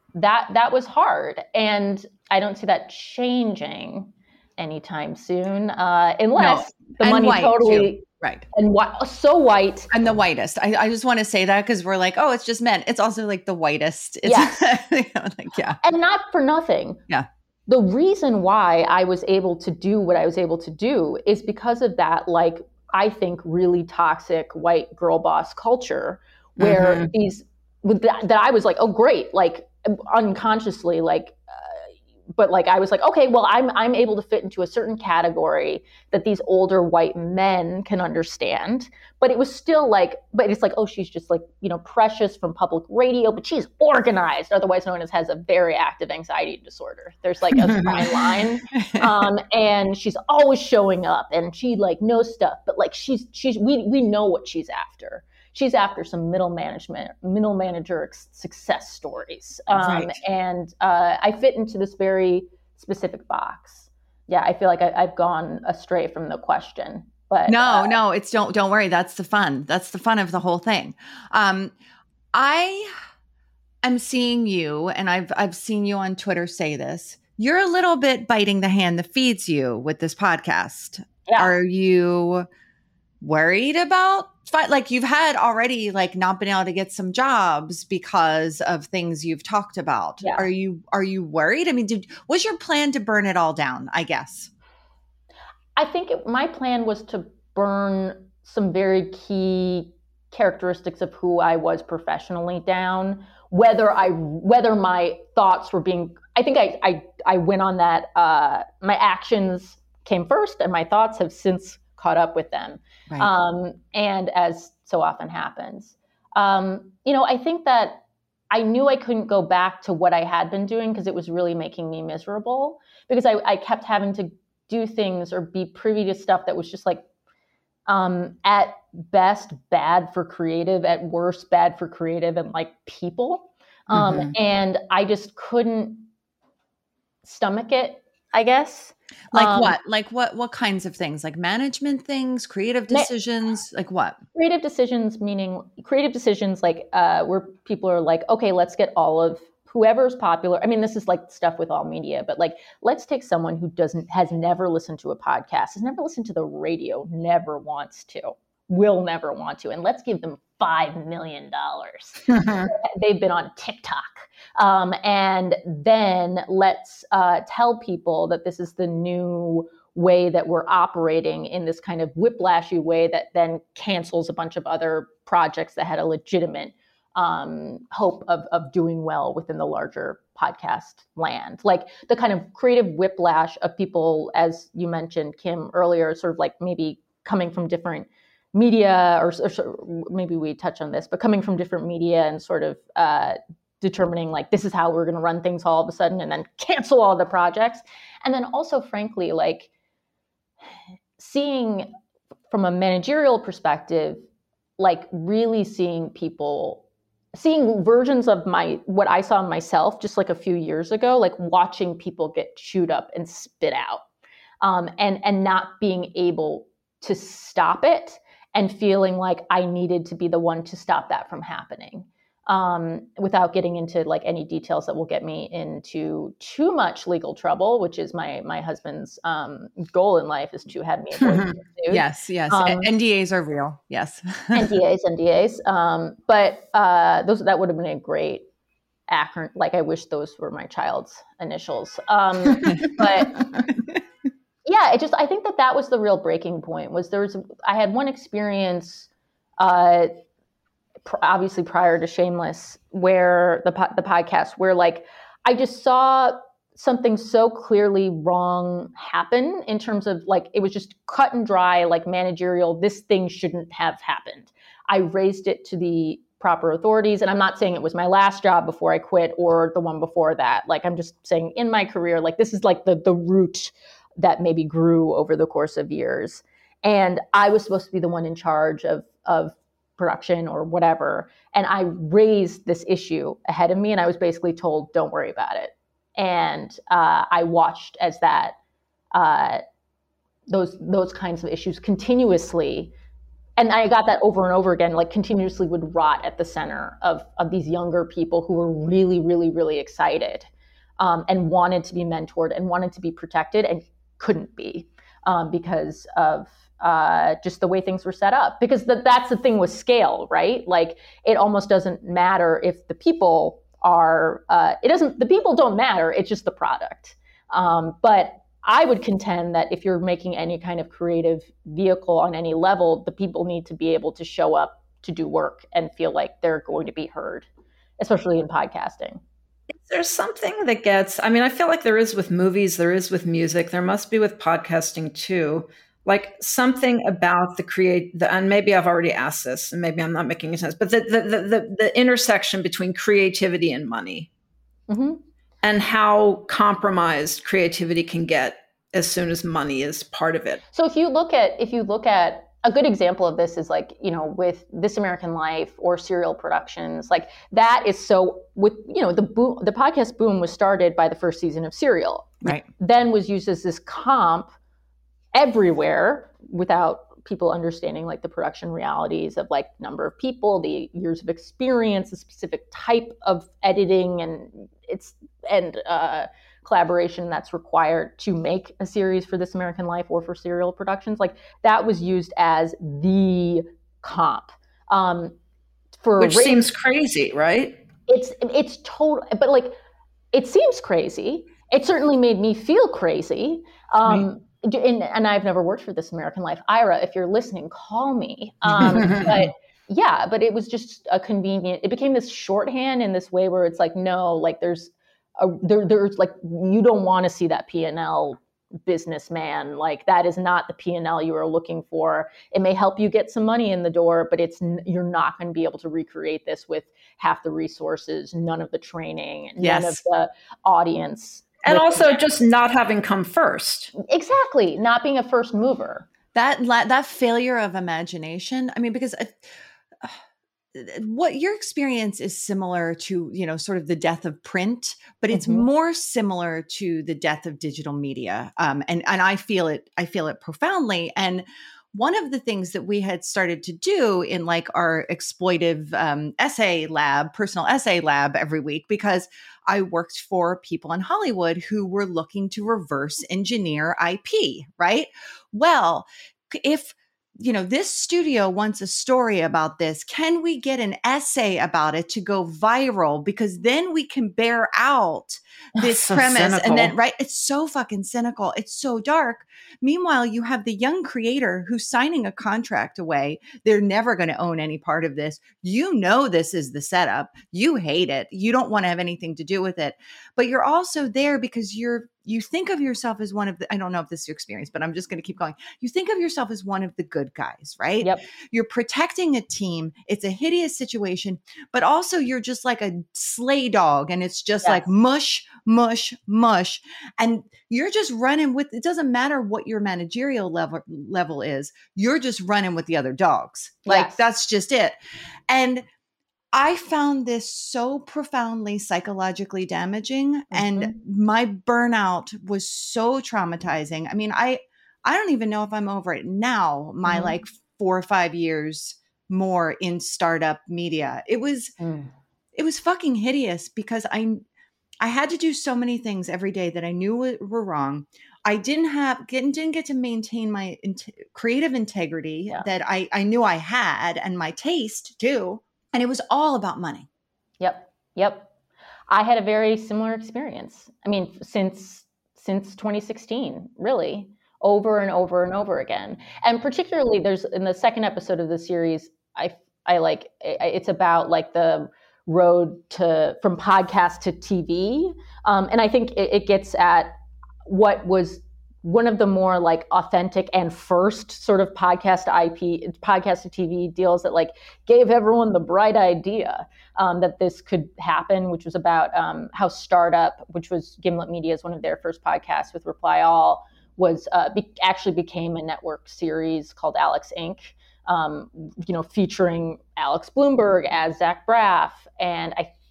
that that was hard. And I don't see that changing anytime soon, uh, unless no. the and money white totally too. Right. And wh- so white. And the whitest. I, I just want to say that because we're like, oh, it's just men. It's also like the whitest. It's yes. you know, like, yeah. And not for nothing. Yeah. The reason why I was able to do what I was able to do is because of that, like, I think really toxic white girl boss culture where mm-hmm. these, that, that I was like, oh, great. Like unconsciously, like, but like, I was like, okay, well, I'm, I'm able to fit into a certain category that these older white men can understand. But it was still like, but it's like, oh, she's just like, you know, Precious from public radio, but she's organized, otherwise known as has a very active anxiety disorder. There's like a fine line. Um, and she's always showing up and she like knows stuff, but like she's, she's, we, we know what she's after. She's after some middle management, middle manager success stories. Um, right. And uh, I fit into this very specific box. Yeah, I feel like I, I've gone astray from the question. But no, uh, no, it's don't don't worry. That's the fun. That's the fun of the whole thing. Um, I am seeing you, and I've I've seen you on Twitter say this. You're a little bit biting the hand that feeds you with this podcast. Yeah. Are you worried about like you've had already like not been able to get some jobs because of things you've talked about? Yeah. Are you are you worried? I mean, did was your plan to burn it all down, I guess? I think it, my plan was to burn some very key characteristics of who I was professionally down, whether I whether my thoughts were being I think I I, I went on that uh, my actions came first and my thoughts have since caught up with them. Right. Um, and as so often happens, um, you know, I think that I knew I couldn't go back to what I had been doing because it was really making me miserable because I, I kept having to do things or be privy to stuff that was just like, um, at best bad for creative, at worst bad for creative and like people. Um, mm-hmm. And I just couldn't stomach it, I guess. Like um, what? Like what? What kinds of things? Like management things, creative decisions? Ma- like what? Creative decisions, meaning creative decisions, like uh, where people are like, okay, let's get all of whoever's popular. I mean, this is like stuff with all media, but like, let's take someone who doesn't has never listened to a podcast, has never listened to the radio, never wants to, will never want to, and let's give them five million dollars. They've been on TikTok. Um, and then let's uh, tell people that this is the new way that we're operating in this kind of whiplashy way that then cancels a bunch of other projects that had a legitimate um, hope of, of doing well within the larger podcast land. Like the kind of creative whiplash of people, as you mentioned, Kim, earlier, sort of like maybe coming from different media, or, or maybe we touch on this, but coming from different media and sort of uh, determining like, this is how we're going to run things all of a sudden and then cancel all the projects. And then also, frankly, like seeing from a managerial perspective, like really seeing people, seeing versions of my, what I saw in myself just like a few years ago, like watching people get chewed up and spit out, um, and, and not being able to stop it and feeling like I needed to be the one to stop that from happening. Um, without getting into like any details that will get me into too much legal trouble, which is my my husband's um, goal in life, is to have me avoid Yes, yes. Um, N D As are real. Yes. N D As, N D As. Um, but uh, those that would have been a great acronym. Like I wish those were my child's initials. Um, but yeah, it just I think that that was the real breaking point. Was there was I had one experience. Uh, obviously prior to Shameless, where the the podcast, where like I just saw something so clearly wrong happen in terms of like, it was just cut and dry, like managerial, this thing shouldn't have happened. I raised it to the proper authorities. And I'm not saying it was my last job before I quit or the one before that. Like, I'm just saying in my career, like this is like the the root that maybe grew over the course of years. And I was supposed to be the one in charge of of production or whatever. And I raised this issue ahead of me, and I was basically told, don't worry about it. And uh, I watched as that, uh, those, those kinds of issues continuously and I got that over and over again, like continuously would rot at the center of, of these younger people who were really, really, really excited um, and wanted to be mentored and wanted to be protected and couldn't be um, because of uh, just the way things were set up. Because the, that's the thing with scale, right? Like it almost doesn't matter if the people are, uh, it doesn't, the people don't matter, it's just the product. Um, but I would contend that if you're making any kind of creative vehicle on any level, the people need to be able to show up to do work and feel like they're going to be heard, especially in podcasting. There's something that gets, I mean, I feel like there is with movies, there is with music, there must be with podcasting too. Like something about the create, the, and maybe I've already asked this, and maybe I'm not making sense, but the the the, the, the intersection between creativity and money. Mm-hmm. And how compromised creativity can get as soon as money is part of it. So if you look at, if you look at a good example of this is like, you know, with This American Life or Serial Productions, like that is so with, you know, the boom, the podcast boom was started by the first season of Serial. Right. Then was used as this comp everywhere without people understanding like the production realities of like number of people, the years of experience, the specific type of editing and it's and uh, collaboration that's required to make a series for This American Life or for Serial Productions. Like that was used as the comp. Um, for Which ra- seems crazy, right? It's it's total, but like it seems crazy. It certainly made me feel crazy. Um, right. And, and I've never worked for This American Life. Ira, if you're listening, call me. Um, but yeah, but it was just a convenient, it became this shorthand in this way where it's like, no, like there's, a, there, there's like, you don't want to see that P and L businessman. Like that is not the P and L you are looking for. It may help you get some money in the door, but it's, you're not going to be able to recreate this with half the resources, none of the training, yes. none of the audience. And also just not having come first. Exactly. Not being a first mover. That that failure of imagination. I mean, because uh, what your experience is similar to, you know, sort of the death of print, but it's mm-hmm. more similar to the death of digital media. Um, and, and I feel it, I feel it profoundly. And one of the things that we had started to do in like our exploitive um, essay lab, personal essay lab every week, because I worked for people in Hollywood who were looking to reverse engineer I P, right? Well, if you know, this studio wants a story about this, can we get an essay about it to go viral? Because then we can bear out this so premise. Cynical. And then, right, it's so fucking cynical. It's so dark. Meanwhile, you have the young creator who's signing a contract away. They're never going to own any part of this. You know, this is the setup. You hate it. You don't want to have anything to do with it. But you're also there because you're, you think of yourself as one of the, I don't know if this is your experience, but I'm just going to keep going. You think of yourself as one of the good guys, right? Yep. You're protecting a team. It's a hideous situation, but also you're just like a sleigh dog and it's just yes. like mush, mush, mush. And you're just running with, it doesn't matter what your managerial level level is. You're just running with the other dogs. Like yes. that's just it. And I found this so profoundly psychologically damaging mm-hmm. and my burnout was so traumatizing. I mean, I, I don't even know if I'm over it now, my mm-hmm. like four or five years more in startup media. It was, mm. it was fucking hideous because I, I had to do so many things every day that I knew were wrong. I didn't have, didn't, didn't get to maintain my in- creative integrity yeah. that I, I knew I had and my taste too. And it was all about money. Yep. Yep. I had a very similar experience. I mean, since since twenty sixteen, really, over and over and over again. And particularly there's in the second episode of the series, I I like it's about like the road to from podcast to T V. Um, and I think it, it gets at what was one of the more like authentic and first sort of podcast I P, podcast to T V deals that like gave everyone the bright idea um, that this could happen, which was about um, how Startup, which was Gimlet Media's one of their first podcasts with Reply All, was uh, be- actually became a network series called Alex Incorporated. Um, you know, featuring Alex Bloomberg as Zach Braff, and I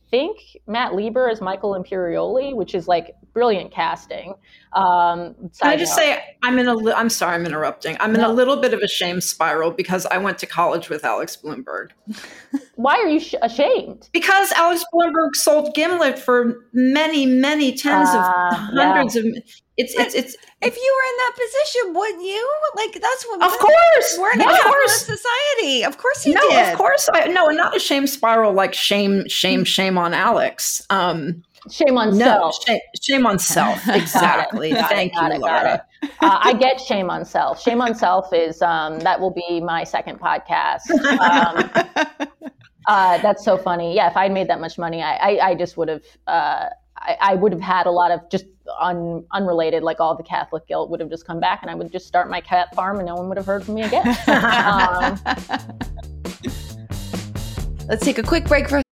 think Matt Lieber as Michael Imperioli, which is like brilliant casting. Um, Can I just note. say, I'm in a, li- I'm sorry, I'm interrupting. I'm in no. a little bit of a shame spiral because I went to college with Alex Bloomberg. Why are you sh- ashamed? Because Alex Bloomberg sold Gimlet for many, many tens uh, of hundreds yeah. of, it's, it's, it's, if you were in that position, wouldn't you? Like, that's what, of course, we're in a yeah, capitalist society. Of course you no, did. No, of course. I, no, not a shame spiral, like shame, shame, shame on Alex. Um, Shame on no, self. Shame, shame on self. Exactly. got it, Thank got you, it, Laura. It. Uh, I get shame on self. Shame on self is, um, that will be my second podcast. Um, uh, that's so funny. Yeah, if I'd made that much money, I, I, I just would have, uh, I, I would have had a lot of just un, unrelated, like all the Catholic guilt would have just come back and I would just start my cat farm and no one would have heard from me again. um, Let's take a quick break for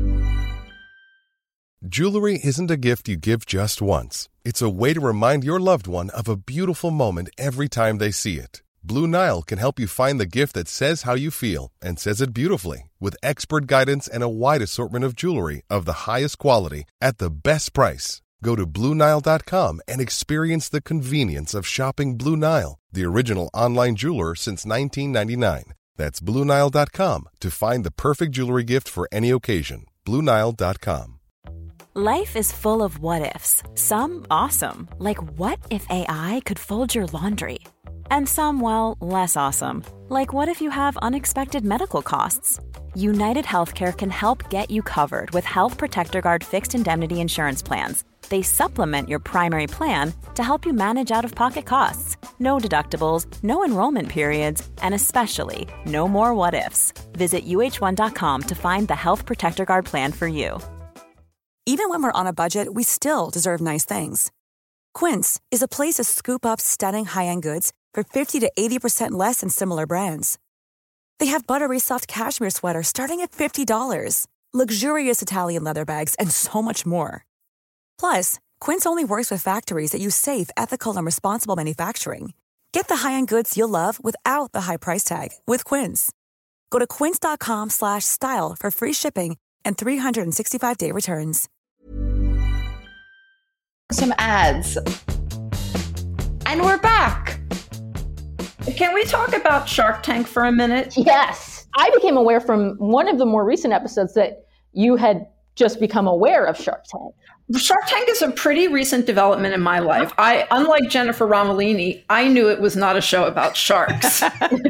Jewelry isn't a gift you give just once. It's a way to remind your loved one of a beautiful moment every time they see it. Blue Nile can help you find the gift that says how you feel and says it beautifully, with expert guidance and a wide assortment of jewelry of the highest quality at the best price. Go to Blue Nile dot com and experience the convenience of shopping Blue Nile, the original online jeweler since nineteen ninety-nine. That's Blue Nile dot com to find the perfect jewelry gift for any occasion. Blue Nile dot com. Life is full of what-ifs. Some awesome, like what if A I could fold your laundry? And some, well, less awesome, like what if you have unexpected medical costs? United Healthcare can help get you covered with Health Protector Guard fixed indemnity insurance plans. They supplement your primary plan to help you manage out-of-pocket costs. No deductibles, no enrollment periods, and especially no more what-ifs. Visit U H one dot com to find the Health Protector Guard plan for you. Even when we're on a budget, we still deserve nice things. Quince is a place to scoop up stunning high-end goods for fifty to eighty percent less than similar brands. They have buttery soft cashmere sweaters starting at fifty dollars, luxurious Italian leather bags, and so much more. Plus, Quince only works with factories that use safe, ethical, and responsible manufacturing. Get the high-end goods you'll love without the high price tag with Quince. Go to quince dot com slash style for free shipping and three sixty-five day returns. Some ads. And we're back. Can we talk about Shark Tank for a minute? Yes. I became aware from one of the more recent episodes that you had just become aware of Shark Tank. Shark Tank is a pretty recent development in my life. I, unlike Jennifer Romolini, I knew it was not a show about sharks.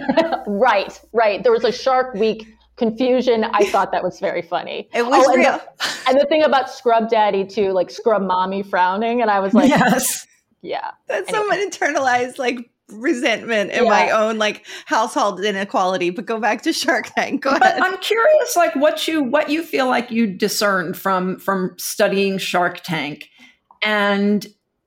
Right, right. There was a Shark Week confusion. I thought that was very funny. It was oh, and real. The, and the thing about Scrub Daddy too, like Scrub Mommy frowning, and I was like, yes, yeah. That's anyway. someone internalized like resentment in yeah. my own like household inequality. But go back to Shark Tank. Go but ahead. I'm curious, like what you what you feel like you discerned from from studying Shark Tank, and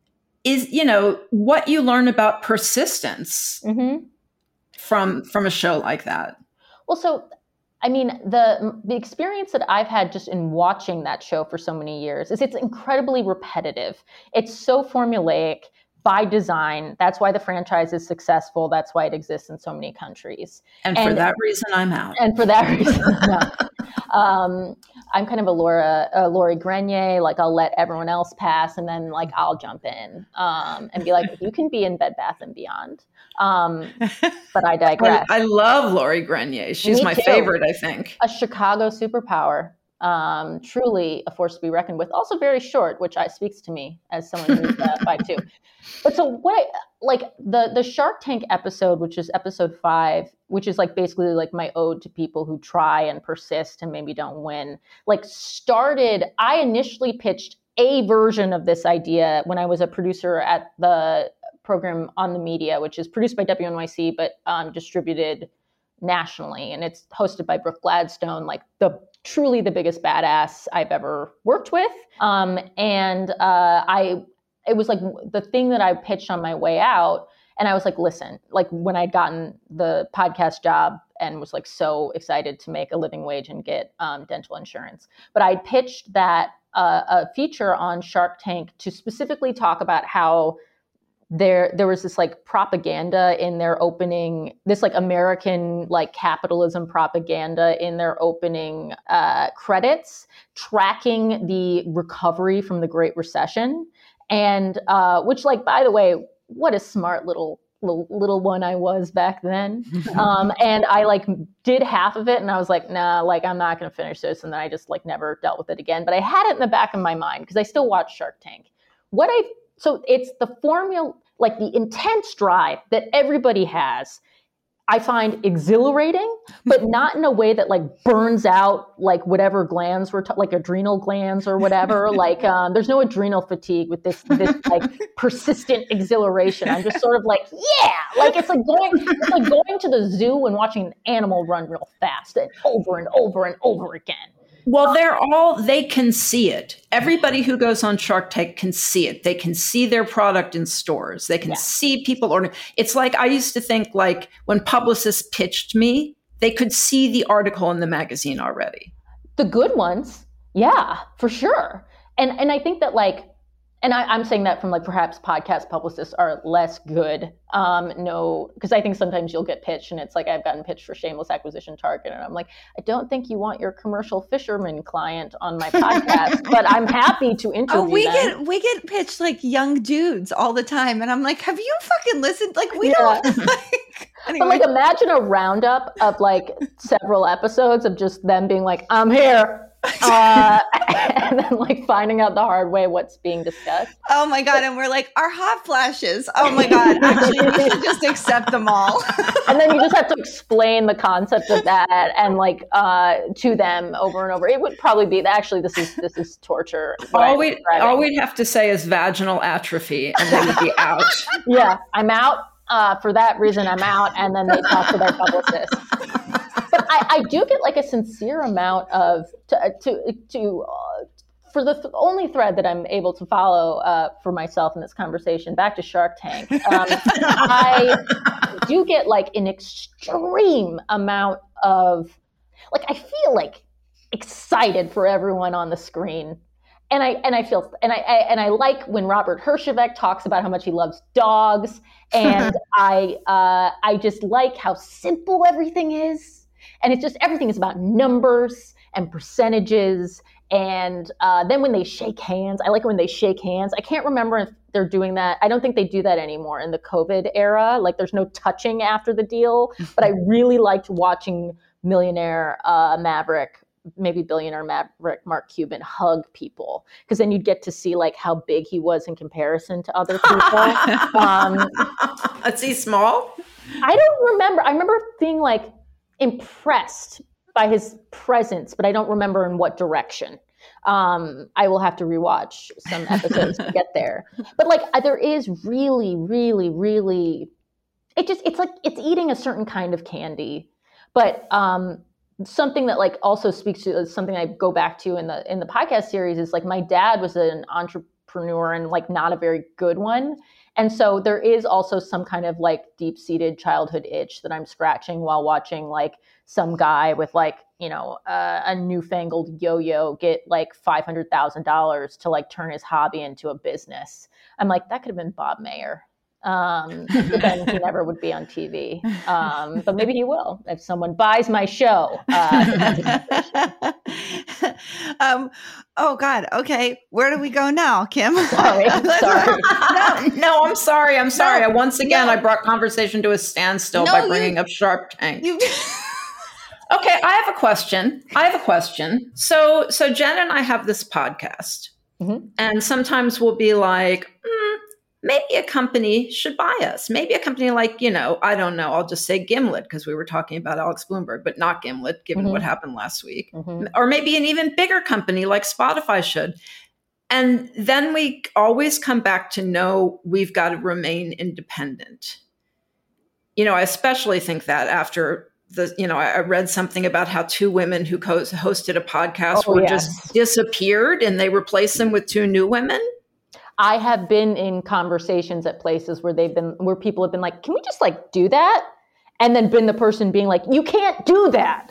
is you know what you learn about persistence mm-hmm. from from a show like that. Well, so. I mean, the the experience that I've had just in watching that show for so many years is it's incredibly repetitive. It's so formulaic by design. That's why the franchise is successful. That's why it exists in so many countries. And, and for that reason, I'm out. And for that reason, I'm out. Um, I'm kind of a Laura, uh, Lori Grenier. Like I'll let everyone else pass, and then like I'll jump in um, and be like, you can be in Bed Bath and Beyond. Um, but I digress. I, I love Lori Grenier. She's Me my too. favorite, I think. A Chicago superpower. Um, truly a force to be reckoned with. Also very short, which I, speaks to me as someone who's uh, five two. But so what? I, like the the Shark Tank episode, which is episode five, which is like basically like my ode to people who try and persist and maybe don't win. Like started. I initially pitched a version of this idea when I was a producer at the program On the Media, which is produced by W N Y C but um, distributed nationally, and it's hosted by Brooke Gladstone, like the truly the biggest badass I've ever worked with. Um, and uh, I, it was like the thing that I pitched on my way out, and I was like, listen, like when I'd gotten the podcast job and was like so excited to make a living wage and get um, dental insurance, but I pitched that uh, a feature on Shark Tank to specifically talk about how there there was this like propaganda in their opening, this like American like capitalism propaganda in their opening uh, credits tracking the recovery from the Great Recession. And uh, which, like, by the way, what a smart little little, little one I was back then. Um, and I like did half of it and I was like, nah, like I'm not going to finish this. And then I just like never dealt with it again. But I had it in the back of my mind because I still watch Shark Tank. What I so it's the formula, like the intense drive that everybody has. I find exhilarating, but not in a way that like burns out like whatever glands were, t- like adrenal glands or whatever. Like um, there's no adrenal fatigue with this this like persistent exhilaration. I'm just sort of like, yeah, like it's like going it's like going to the zoo and watching an animal run real fast and over and over and over again. Well, they're all, they can see it. Everybody who goes on Shark Tank can see it. They can see their product in stores. They can yeah. see people ordering. It's like, I used to think like when publicists pitched me, they could see the article in the magazine already. The good ones. Yeah, for sure. And and I think that like, and I, I'm saying that from like perhaps podcast publicists are less good. Um, no, because I think sometimes you'll get pitched and it's like I've gotten pitched for Shameless Acquisition Target. And I'm like, I don't think you want your commercial fisherman client on my podcast, but I'm happy to interview Oh, we them. get we get pitched like young dudes all the time. And I'm like, have you fucking listened? Like we Yeah. don't like anyway. But like imagine a roundup of like several episodes of just them being like, I'm here. uh, and then like finding out the hard way what's being discussed. Oh my God. And we're like, our hot flashes. Oh my God. Actually, we should just accept them all. And then you just have to explain the concept of that and like uh, to them over and over. It would probably be actually this is this is torture. All we all we'd have to say is vaginal atrophy, and they would be out. Yeah, I'm out. Uh, for that reason, I'm out. And then they talk to their publicist. But I, I do get like a sincere amount of to to to uh, for the th- only thread that I'm able to follow uh, for myself in this conversation. Back to Shark Tank, um, I do get like an extreme amount of like I feel like excited for everyone on the screen. And I and I feel and I, I and I like when Robert Herjavec talks about how much he loves dogs, and I uh, I just like how simple everything is, and it's just everything is about numbers and percentages, and uh, then when they shake hands, I like it when they shake hands. I can't remember if they're doing that. I don't think they do that anymore in the COVID era. Like there's no touching after the deal, but I really liked watching millionaire uh, Maverick. Maybe billionaire Maverick Mark Cuban hug people, because then you'd get to see like how big he was in comparison to other people. um, Is he small? I don't remember. I remember being like impressed by his presence, but I don't remember in what direction. Um, I will have to rewatch some episodes to get there. But like there is really, really, really, it just, it's like, it's eating a certain kind of candy. But um, something that like also speaks to something I go back to in the in the podcast series is like my dad was an entrepreneur and like not a very good one. And so there is also some kind of like deep-seated childhood itch that I'm scratching while watching like some guy with like, you know, uh, a newfangled yo-yo get like five hundred thousand dollars to like turn his hobby into a business. I'm like, that could have been Bob Mayer. Um, but then he never would be on T V. Um, but maybe he will if someone buys my show. Uh, um, oh God. Okay. Where do we go now, Kim? Sorry. sorry. No, no, I'm sorry. I'm sorry. No, I, once again, no. I brought conversation to a standstill No, by you- bringing up Shark Tank. You- Okay, I have a question. I have a question. So, so Jen and I have this podcast, Mhm. and sometimes we'll be like, mm, maybe a company should buy us. Maybe a company like, you know, I don't know. I'll just say Gimlet because we were talking about Alex Bloomberg, but not Gimlet, given Mhm. what happened last week. Mhm. Or maybe an even bigger company like Spotify should. And then we always come back to no, we've got to remain independent. You know, I especially think that after the, you know, I, I read something about how two women who co- hosted a podcast Oh, were yes. just disappeared and they replaced them with two new women. I have been in conversations at places where they've been, where people have been like, can we just like do that? And then been the person being like, you can't do that.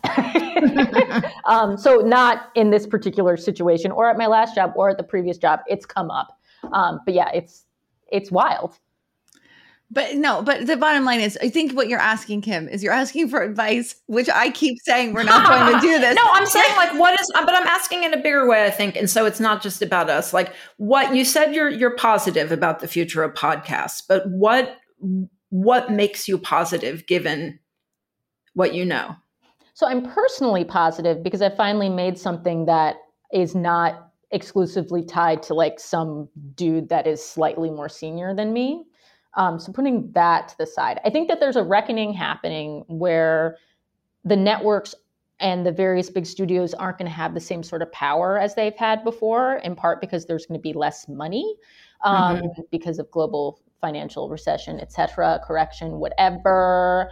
um, so not in this particular situation or at my last job or at the previous job, it's come up. Um, but yeah, it's, it's wild. But no, but the bottom line is, I think what you're asking, Kim, is you're asking for advice, which I keep saying we're not going to do this. No, I'm saying like, what is, but I'm asking in a bigger way, I think. And so it's not just about us. Like what you said, you're, you're positive about the future of podcasts, but what, what makes you positive given what you know? So I'm personally positive because I finally made something that is not exclusively tied to like some dude that is slightly more senior than me. Um, so putting that to the side, I think that there's a reckoning happening where the networks and the various big studios aren't going to have the same sort of power as they've had before, in part because there's going to be less money um, mm-hmm. because of global financial recession, et cetera, correction, whatever,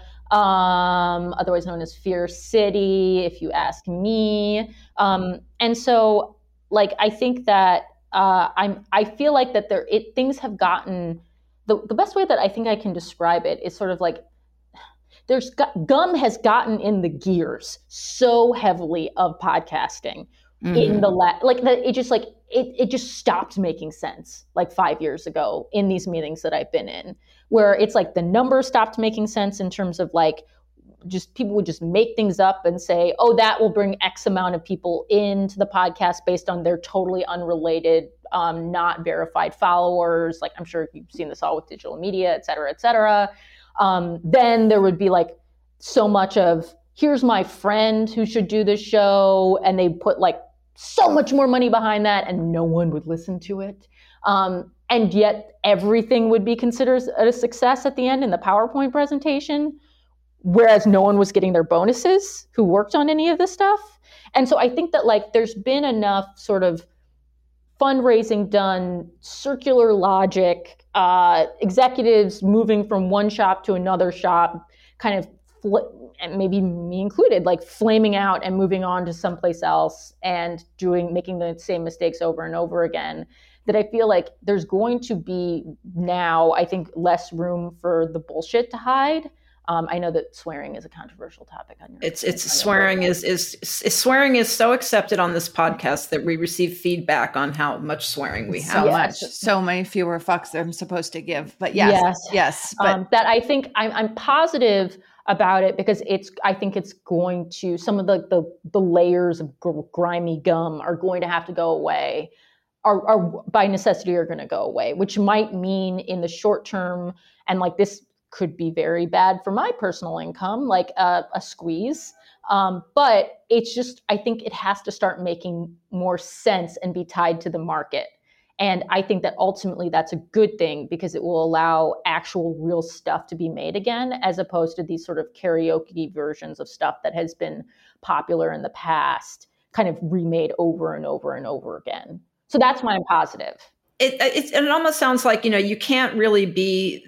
um, otherwise known as Fear City, if you ask me. Um, and so, like, I think that uh, I'm, I feel like that there, it, things have gotten, The, the best way that I think I can describe it is sort of like there's gum has gotten in the gears so heavily of podcasting mm-hmm. in the la- like that it just like it it just stopped making sense like five years ago in these meetings that I've been in, where it's like the numbers stopped making sense in terms of like just people would just make things up and say, oh, that will bring X amount of people into the podcast based on their totally unrelated, um, not verified followers. Like I'm sure you've seen this all with digital media, et cetera, et cetera. Um, then there would be like so much of, here's my friend who should do this show. And they put like so much more money behind that and no one would listen to it. Um, and yet everything would be considered a success at the end in the PowerPoint presentation. Whereas no one was getting their bonuses who worked on any of this stuff. And so I think that like there's been enough sort of fundraising done, circular logic, uh, executives moving from one shop to another shop, kind of, fl- and maybe me included, like flaming out and moving on to someplace else and doing, making the same mistakes over and over again, that I feel like there's going to be now, I think, less room for the bullshit to hide. Um, I know that swearing is a controversial topic on your. It's it's swearing is, is is swearing is so accepted on this podcast that we receive feedback on how much swearing we have. So much, so many fewer fucks that I'm supposed to give. But yes, yes, yes but um, that I think I'm I'm positive about it because it's I think it's going to some of the the, the layers of gr- grimy gum are going to have to go away. Are, are by necessity are going to go away, which might mean in the short term and like this. Could be very bad for my personal income, like a, a squeeze. Um, but it's just, I think it has to start making more sense and be tied to the market. And I think that ultimately that's a good thing because it will allow actual real stuff to be made again, as opposed to these sort of karaoke versions of stuff that has been popular in the past, kind of remade over and over and over again. So that's why I'm positive. It, it, it almost sounds like, you know, you can't really be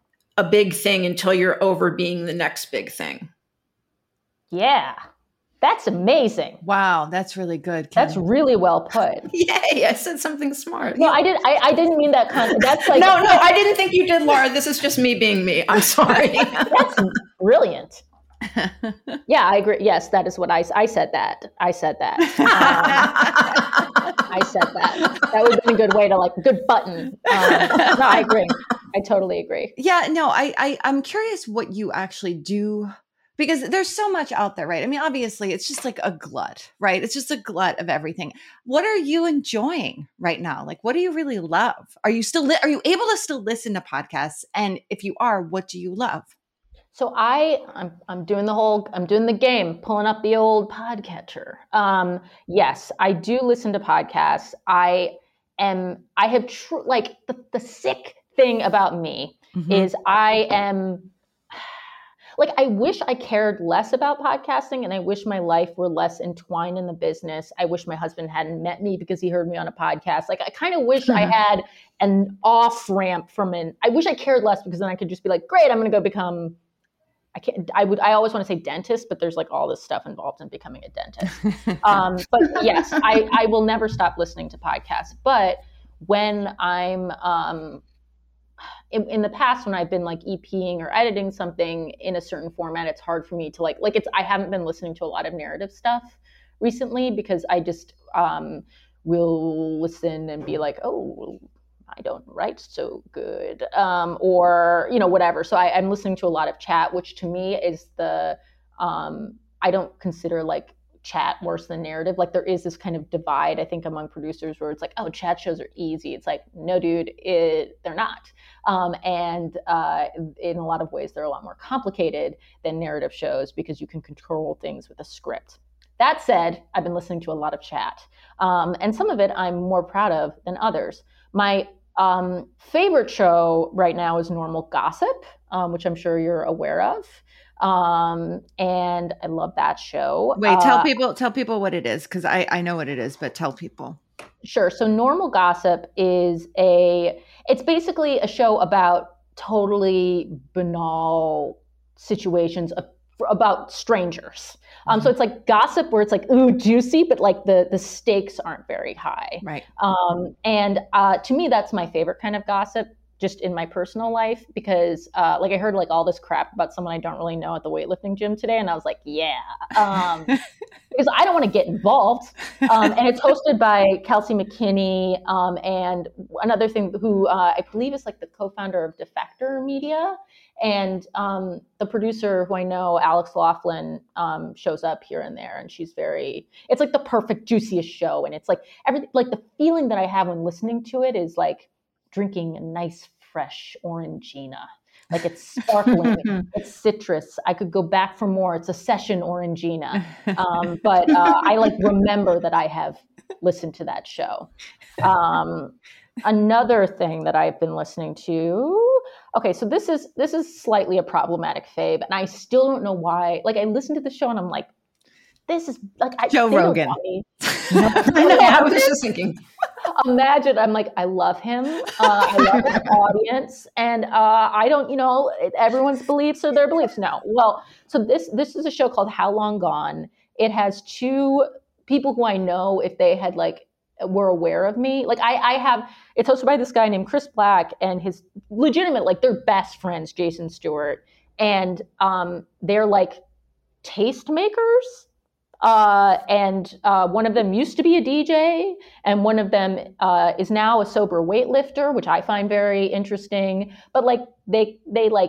a big thing until you're over being the next big thing. Yeah. That's amazing. Wow. That's really good. Kim. That's really well put. Yay. I said something smart. No, I did. I, I didn't mean that kind of, that's like. No, no, I didn't think you did, Laura. This is just me being me. I'm sorry. That's brilliant. Yeah, I agree. Yes, that is what I, I said that. I said that. Um, I said that. That would have been a good way to like, good button. Um, no, I agree. I totally agree. Yeah, no, I, I, I'm curious what you actually do because there's so much out there, right? I mean, obviously it's just like a glut, right? It's just a glut of everything. What are you enjoying right now? Like, what do you really love? Are you still, li- are you able to still listen to podcasts? And if you are, what do you love? So I, I'm, I'm doing the whole, I'm doing the game, pulling up the old podcatcher. Um, yes, I do listen to podcasts. I am, I have tr- like the, the sick thing about me mm-hmm. is I am like, I wish I cared less about podcasting and I wish my life were less entwined in the business. I wish my husband hadn't met me because he heard me on a podcast. Like, I kind of wish I had an off ramp from an, I wish I cared less because then I could just be like, great, I'm going to go become I can't, I would, I always want to say dentist, but there's like all this stuff involved in becoming a dentist. Um, but yes, I, I will never stop listening to podcasts. But when I'm, um, in, in the past, when I've been like EPing or editing something in a certain format, it's hard for me to like, like it's, I haven't been listening to a lot of narrative stuff recently because I just, um, will listen and be like, oh, I don't write so good, um, or, you know, whatever. So I, I'm listening to a lot of chat, which to me is the, um, I don't consider like chat worse than narrative. Like there is this kind of divide, I think, among producers where it's like, oh, chat shows are easy. It's like, no, dude, it, they're not. Um, and uh, in a lot of ways, they're a lot more complicated than narrative shows because you can control things with a script. That said, I've been listening to a lot of chat, um, and some of it I'm more proud of than others. My um, favorite show right now is Normal Gossip, um, which I'm sure you're aware of. Um, and I love that show. Wait, tell uh, people, tell people what it is. Cause I, I know what it is, but tell people. Sure. So Normal Gossip is a, it's basically a show about totally banal situations of, about strangers. Um, mm-hmm. So it's like gossip where it's like, ooh, juicy, but like the, the stakes aren't very high. Right. Um, and uh, to me, that's my favorite kind of gossip, just in my personal life, because uh, like I heard like all this crap about someone I don't really know at the weightlifting gym today. And I was like, yeah, um, because I don't want to get involved. Um, and it's hosted by Kelsey McKinney. Um, and another thing who uh, I believe is like the co-founder of Defector Media. And um, the producer who I know, Alex Laughlin, um, shows up here and there, and she's very, it's like the perfect, juiciest show. And it's like everything, like the feeling that I have when listening to it is like drinking a nice, fresh Orangina. Like it's sparkling, it's citrus. I could go back for more. It's a session Orangina. Um, but uh, I like remember that I have listened to that show. Um, another thing that I've been listening to, okay, so this is this is slightly a problematic fave, and I still don't know why. Like, I listened to the show, and I'm like, this is like I, Joe Rogan. I know. I was just thinking. Imagine, I'm like, I love him. Uh, I love his audience, and uh, I don't, you know, everyone's beliefs are their beliefs. No, well, so this this is a show called How Long Gone. It has two people who I know, if they had like were aware of me. Like I, I have, it's hosted by this guy named Chris Black and his legitimate, like they're best friends, Jason Stewart. And um, they're like tastemakers. Uh, and uh, one of them used to be a D J, and one of them uh, is now a sober weightlifter, which I find very interesting. But like they, they like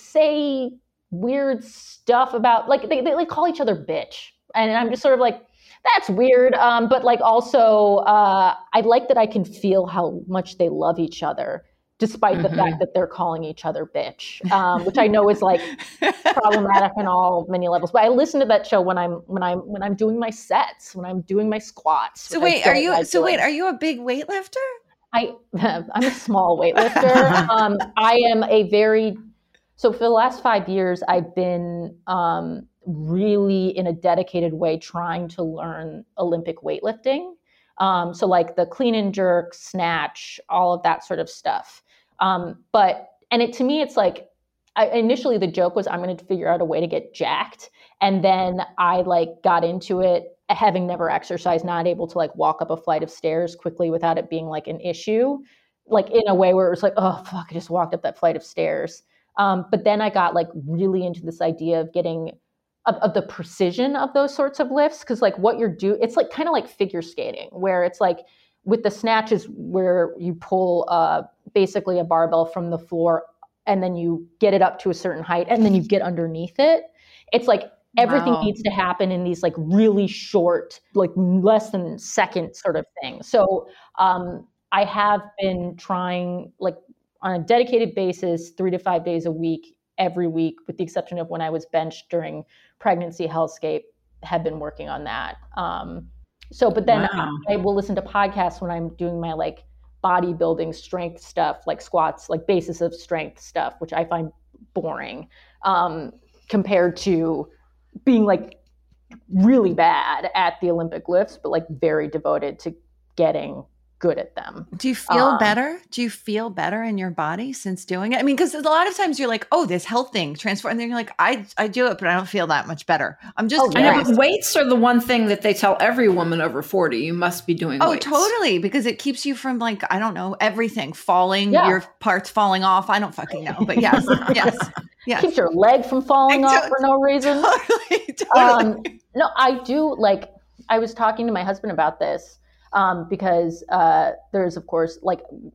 say weird stuff about, like they, they like call each other bitch. And I'm just sort of like, that's weird. Um, but like also, uh, I like that I can feel how much they love each other, despite mm-hmm. the fact that they're calling each other bitch, um, which I know is like problematic on all many levels. But I listen to that show when I'm when I'm when I'm doing my sets, when I'm doing my squats. So wait, are you? So wait, are you a big weightlifter? I I'm a small weightlifter. um, I am a very so for the last five years I've been. Um, really in a dedicated way trying to learn Olympic weightlifting. Um, so like the clean and jerk, snatch, all of that sort of stuff. Um, but, and it, to me, it's like, I, initially the joke was I'm going to figure out a way to get jacked. And then I like got into it, having never exercised, not able to like walk up a flight of stairs quickly without it being like an issue, like in a way where it was like, oh, fuck, I just walked up that flight of stairs. Um, but then I got like really into this idea of getting Of, of the precision of those sorts of lifts. Cause like what you're doing, it's like kind of like figure skating where it's like with the snatches where you pull uh, basically a barbell from the floor and then you get it up to a certain height and then you get underneath it. It's like everything wow. needs to happen in these like really short, like less than second sort of thing. So um, I have been trying like on a dedicated basis, three to five days a week, every week, with the exception of when I was benched during pregnancy hellscape, have been working on that. Um, so, but then wow. I, I will listen to podcasts when I'm doing my like bodybuilding strength stuff, like squats, like basis of strength stuff, which I find boring um, compared to being like really bad at the Olympic lifts, but like very devoted to getting good at them. Do you feel um, better? Do you feel better in your body since doing it? I mean, because a lot of times you're like, oh, this health thing transform, and then you're like, I I do it, but I don't feel that much better. I'm just oh, I know, but weights are the one thing that they tell every woman over forty, you must be doing oh, weights. Totally, because it keeps you from like, I don't know, everything falling, yeah. your parts falling off. I don't fucking know, but yes, yes. Yes. Keeps your leg from falling off for no reason. Totally, totally. Um, no, I do like, I was talking to my husband about this. Um, because uh, there's, of course, like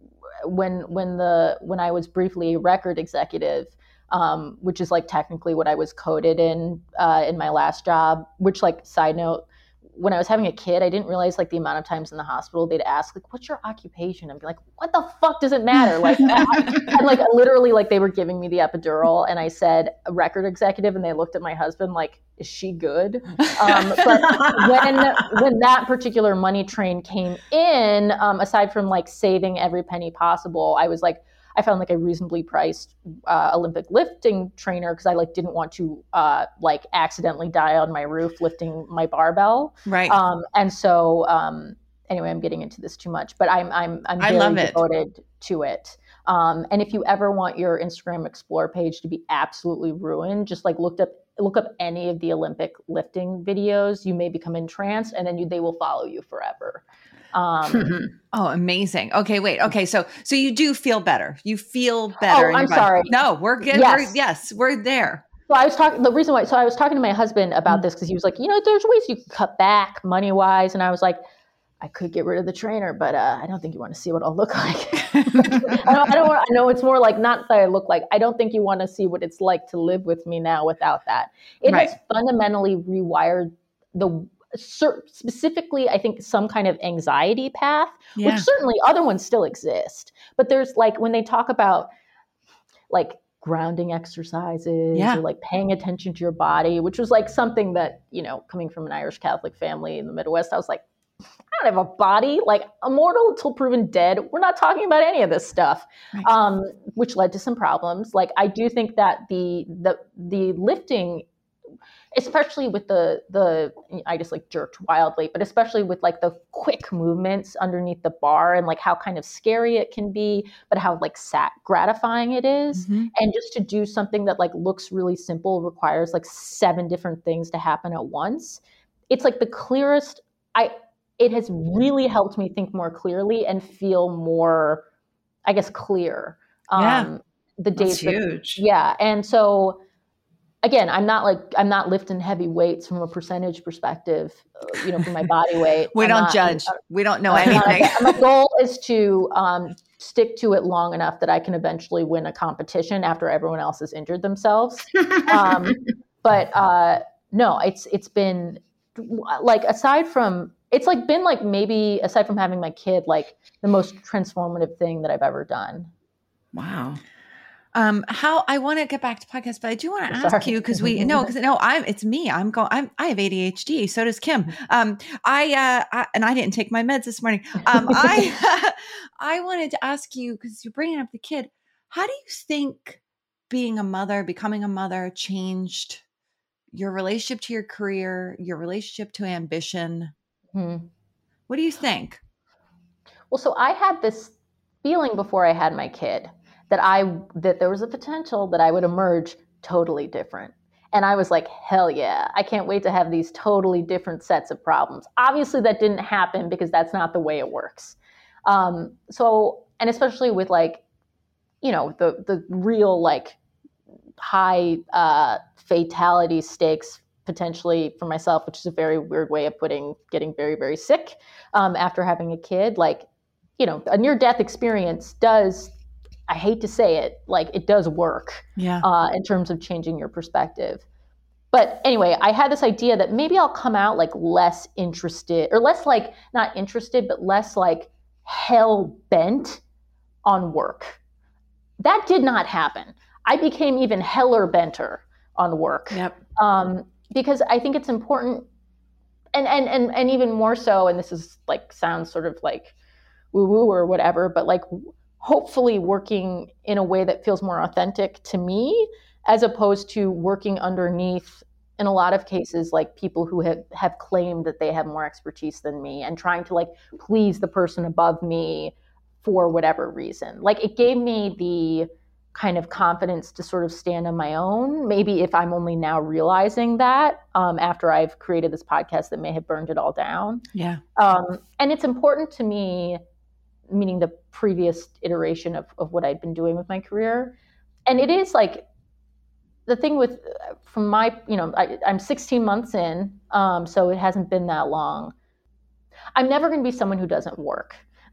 when when the when I was briefly a record executive, um, which is like technically what I was coded in uh, in my last job. Which, like, side note, when I was having a kid, I didn't realize like the amount of times in the hospital they'd ask like, "What's your occupation?" I'd be like, "What the fuck does it matter?" Like, and like literally, like they were giving me the epidural, and I said a record executive, and they looked at my husband like, "Is she good?" Um, but when when that particular money train came in, um, aside from like saving every penny possible, I was like, I found like a reasonably priced uh, Olympic lifting trainer because I like didn't want to uh, like accidentally die on my roof lifting my barbell. Right. Um, and so um, anyway, I'm getting into this too much, but I'm I'm I'm I very love it. devoted to it. Um, and if you ever want your Instagram Explore page to be absolutely ruined, just like looked up look up any of the Olympic lifting videos. You may become entranced, and then you, they will follow you forever. Um, oh, amazing. Okay, wait. Okay, so so you do feel better. You feel better. Oh, in I'm your body. sorry. No, we're good. Yes. We're, yes, we're there. So I was talking, the reason why, so I was talking to my husband about this because he was like, you know, there's ways you can cut back money wise. And I was like, I could get rid of the trainer, but uh, I don't think you want to see what I'll look like. I don't, I don't want, I know it's more like, not that I look like, I don't think you want to see what it's like to live with me now without that. It Right. has fundamentally rewired the, specifically, I think some kind of anxiety path, Yeah. which certainly other ones still exist. But there's like, when they talk about like grounding exercises Yeah. or like paying attention to your body, which was like something that, you know, coming from an Irish Catholic family in the Midwest, I was like, I don't have a body, like immortal until proven dead. We're not talking about any of this stuff, Right. um, which led to some problems. Like, I do think that the, the, the lifting, especially with the, the, I just like jerked wildly, but especially with like the quick movements underneath the bar and like how kind of scary it can be, but how like sat gratifying it is. Mhm. And just to do something that like looks really simple requires like seven different things to happen at once. It's like the clearest, I, it has really helped me think more clearly and feel more, I guess, clear. Yeah. Um, the days That's that- huge. yeah. And so, again, I'm not like, I'm not lifting heavy weights from a percentage perspective, uh, you know, from my body weight. We I'm don't not- judge. I'm- we don't know I'm not- anything. my goal is to um, stick to it long enough that I can eventually win a competition after everyone else has injured themselves. um, but uh, no, it's it's been like, aside from, it's like been like maybe aside from having my kid, like the most transformative thing that I've ever done. Wow. Um, how I want to get back to podcasts, but I do want to ask Sorry. you because we no, because no, I'm it's me. I'm going. I'm I have A D H D. So does Kim. Um, I, uh, I and I didn't take my meds this morning. Um, I I wanted to ask you because you're bringing up the kid. How do you think being a mother, becoming a mother, changed your relationship to your career, your relationship to ambition? Hmm. What do you think? Well, so I had this feeling before I had my kid that I that there was a potential that I would emerge totally different. And I was like, hell yeah, I can't wait to have these totally different sets of problems. Obviously, that didn't happen because that's not the way it works. Um, so, and especially with like, you know, the the real like high uh, fatality stakes potentially for myself, which is a very weird way of putting getting very, very sick um, after having a kid. Like, you know, a near-death experience does, I hate to say it, like it does work Yeah. uh, in terms of changing your perspective. But anyway, I had this idea that maybe I'll come out like less interested or less like, not interested, but less like hell bent on work. That did not happen. I became even heller benter on work. Yep. Um, because I think it's important, and, and, and, and even more so, and this is like, sounds sort of like woo woo or whatever, but like hopefully working in a way that feels more authentic to me, as opposed to working underneath, in a lot of cases, like people who have, have claimed that they have more expertise than me and trying to like please the person above me for whatever reason. Like it gave me the kind of confidence to sort of stand on my own. Maybe if I'm only now realizing that um, after I've created this podcast that may have burned it all down. Yeah. Um, and it's important to me, meaning the previous iteration of, of what I'd been doing with my career. And it is like the thing with, from my, you know, I, I'm sixteen months in, um, so it hasn't been that long. I'm never going to be someone who doesn't work.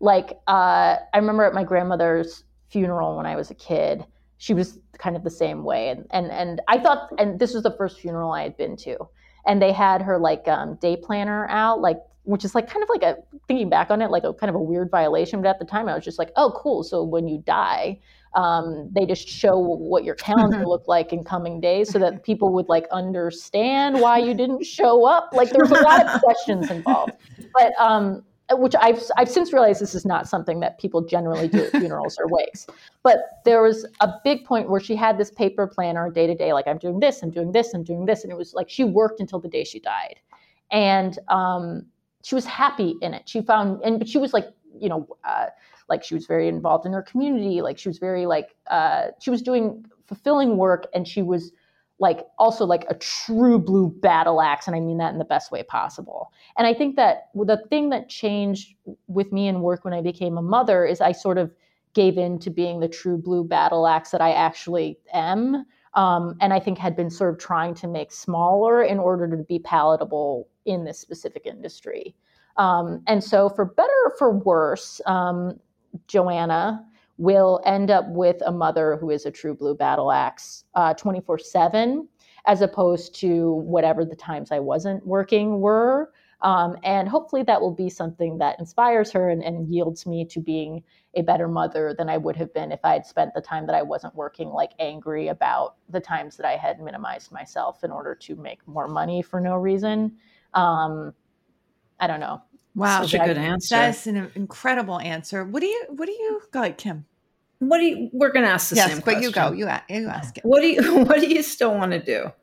Like, uh, I remember at my grandmother's funeral when I was a kid, she was kind of the same way. And, and, and I thought, and this was the first funeral I had been to, and they had her like um, day planner out, like, which is like kind of like a, thinking back on it, like a kind of a weird violation. But at the time I was just like, oh, cool. So when you die, um, they just show what your calendar looked like in coming days so that people would like understand why you didn't show up. Like there was a lot of questions involved, but, um, which I've, I've since realized this is not something that people generally do at funerals or wakes. But there was a big point where she had this paper planner day to day, like I'm doing this, I'm doing this, I'm doing this. And it was like, she worked until the day she died. And um, she was happy in it. She found, and but she was like, you know, uh, like she was very involved in her community. Like she was very like, uh, she was doing fulfilling work, and she was like also like a true blue battle axe. And I mean that in the best way possible. And I think that the thing that changed with me in work when I became a mother is I sort of gave in to being the true blue battle axe that I actually am. Um, and I think had been sort of trying to make smaller in order to be palatable in this specific industry. Um, and so for better or for worse, um, Joanna will end up with a mother who is a true blue battle axe uh, twenty-four seven, as opposed to whatever the times I wasn't working were. Um, and hopefully that will be something that inspires her and, and yields me to being a better mother than I would have been if I had spent the time that I wasn't working like angry about the times that I had minimized myself in order to make more money for no reason. Um, I don't know. Wow. Such a good answer. That's an incredible answer. What do you, what do you, go ahead, Kim. What do you, we're going to ask the yes, same but question. you go, you, you ask it. What do you, what do you still want to do?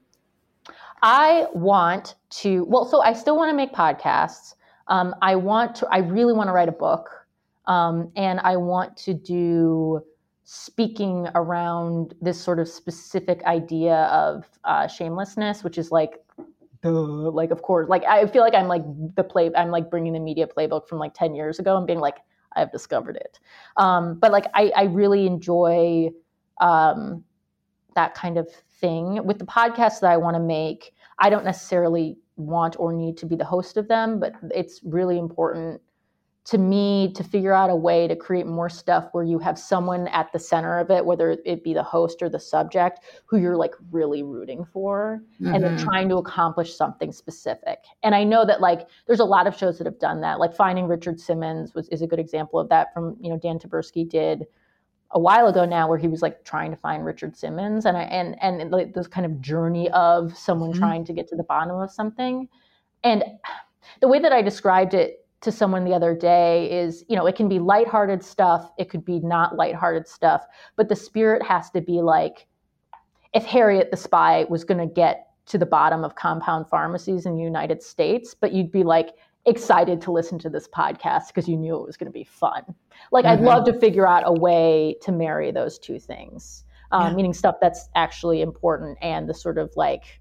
I want to, well, so I still want to make podcasts. Um, I want to, I really want to write a book. Um, and I want to do speaking around this sort of specific idea of uh, shamelessness, which is like, duh, like, of course, like, I feel like I'm like the play, I'm like bringing the media playbook from like ten years ago and being like, I've discovered it. Um, but like, I, I really enjoy um, that kind of thing. With the podcasts that I want to make, I don't necessarily want or need to be the host of them, but it's really important to me to figure out a way to create more stuff where you have someone at the center of it, whether it be the host or the subject, who you're like really rooting for, mm-hmm. and then trying to accomplish something specific. And I know that like there's a lot of shows that have done that. Like Finding Richard Simmons was is a good example of that. From, you know, Dan Taberski did a while ago now, where he was like trying to find Richard Simmons, and I and and like this kind of journey of someone mm-hmm. trying to get to the bottom of something. And the way that I described it to someone the other day is, you know, it can be lighthearted stuff. It could be not lighthearted stuff, but the spirit has to be like, if Harriet the Spy was going to get to the bottom of compound pharmacies in the United States, but you'd be like excited to listen to this podcast because you knew it was going to be fun. Like, mm-hmm. I'd love to figure out a way to marry those two things, um, yeah. meaning stuff that's actually important and the sort of like,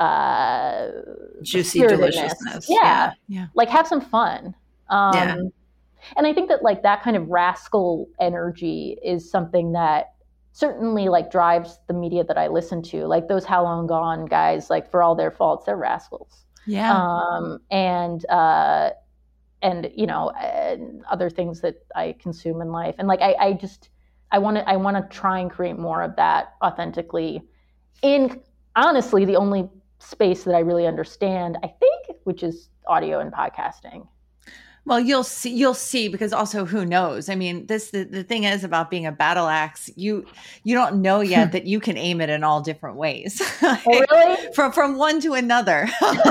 uh, juicy deliciousness. Yeah. yeah. Yeah. Like have some fun. Um, yeah. And I think that like that kind of rascal energy is something that certainly like drives the media that I listen to. Like those How Long Gone guys, like for all their faults, they're rascals. Yeah. Um, and, uh, and, you know, and other things that I consume in life. And like, I, I just, I want to, I want to try and create more of that authentically in honestly, the only space that I really understand, I think, which is audio and podcasting. Well, you'll see, you'll see, because also who knows? I mean, this, the, the thing is about being a battle axe, you, you don't know yet that you can aim it in all different ways. Oh, really? from, from one to another.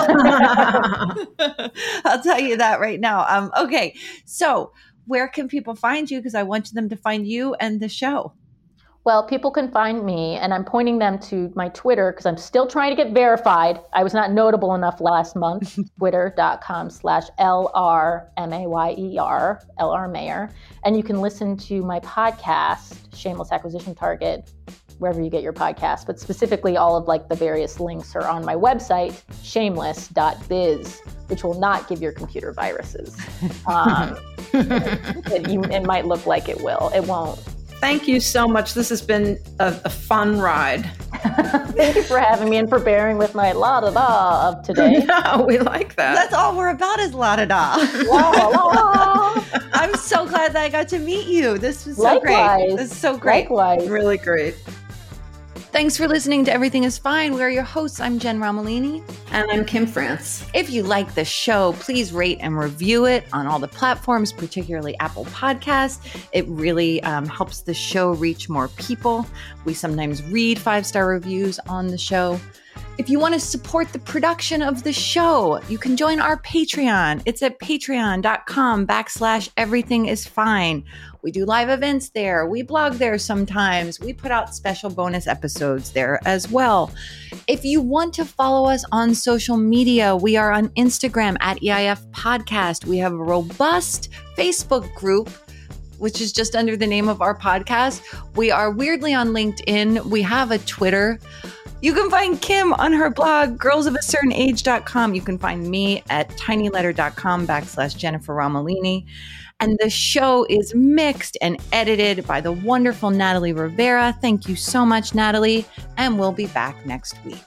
I'll tell you that right now. Um, okay. So where can people find you? Because I want them to find you and the show. Well, people can find me, and I'm pointing them to my Twitter because I'm still trying to get verified. I was not notable enough last month. Twitter.com slash L R M A Y E R, L R Mayer. And you can listen to my podcast, Shameless Acquisition Target, wherever you get your podcast. But specifically, all of like the various links are on my website, shameless dot biz, which will not give your computer viruses. Um, it, you, it might look like it will. It won't. Thank you so much. This has been a, a fun ride. Thank you for having me and for bearing with my la-da-da of today. No, we like that. That's all we're about is la-da-da. La-la-la. I'm so glad that I got to meet you. This was so Likewise. great. This is so great. Likewise. Really great. Thanks for listening to Everything is Fine. We're your hosts. I'm Jen Romolini. And I'm Kim France. If you like the show, please rate and review it on all the platforms, particularly Apple Podcasts. It really um, helps the show reach more people. We sometimes read five-star reviews on the show. If you want to support the production of the show, you can join our Patreon. It's at patreon.com backslash everything is fine. We do live events there. We blog there sometimes. We put out special bonus episodes there as well. If you want to follow us on social media, we are on Instagram at E I F Podcast. We have a robust Facebook group, which is just under the name of our podcast. We are weirdly on LinkedIn. We have a Twitter. You can find Kim on her blog, girls of a certain age dot com. You can find me at tinyletter.com backslash Jennifer Romolini. And the show is mixed and edited by the wonderful Natalie Rivera. Thank you so much, Natalie. And we'll be back next week.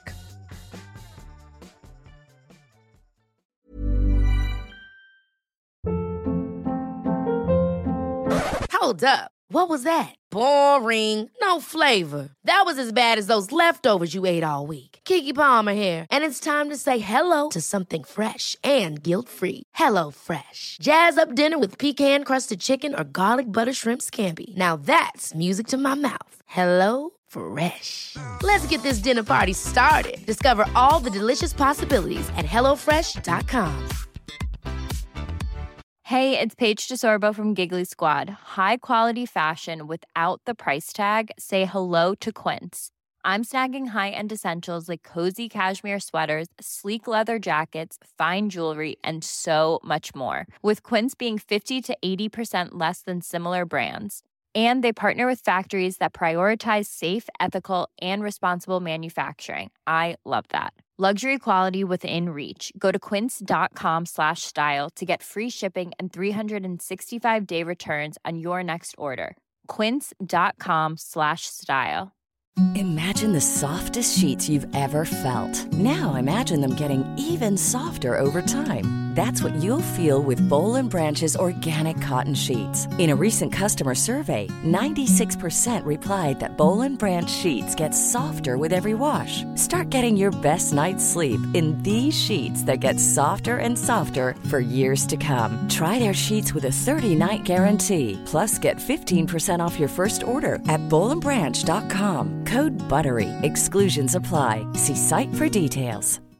Hold up. What was that? Boring. No flavor. That was as bad as those leftovers you ate all week. Keke Palmer here. And it's time to say hello to something fresh and guilt-free. Hello Fresh. Jazz up dinner with pecan-crusted chicken or garlic butter shrimp scampi. Now that's music to my mouth. Hello Fresh. Let's get this dinner party started. Discover all the delicious possibilities at hello fresh dot com. Hey, it's Paige DeSorbo from Giggly Squad. High quality fashion without the price tag. Say hello to Quince. I'm snagging high-end essentials like cozy cashmere sweaters, sleek leather jackets, fine jewelry, and so much more. With Quince being fifty to eighty percent less than similar brands. And they partner with factories that prioritize safe, ethical, and responsible manufacturing. I love that. Luxury quality within reach. Go to quince.com slash style to get free shipping and three sixty-five day returns on your next order. Quince.com slash style. Imagine the softest sheets you've ever felt. Now imagine them getting even softer over time. That's what you'll feel with Boll and Branch's organic cotton sheets. In a recent customer survey, ninety-six percent replied that Boll and Branch sheets get softer with every wash. Start getting your best night's sleep in these sheets that get softer and softer for years to come. Try their sheets with a thirty-night guarantee. Plus, get fifteen percent off your first order at boll and branch dot com. Code BUTTERY. Exclusions apply. See site for details.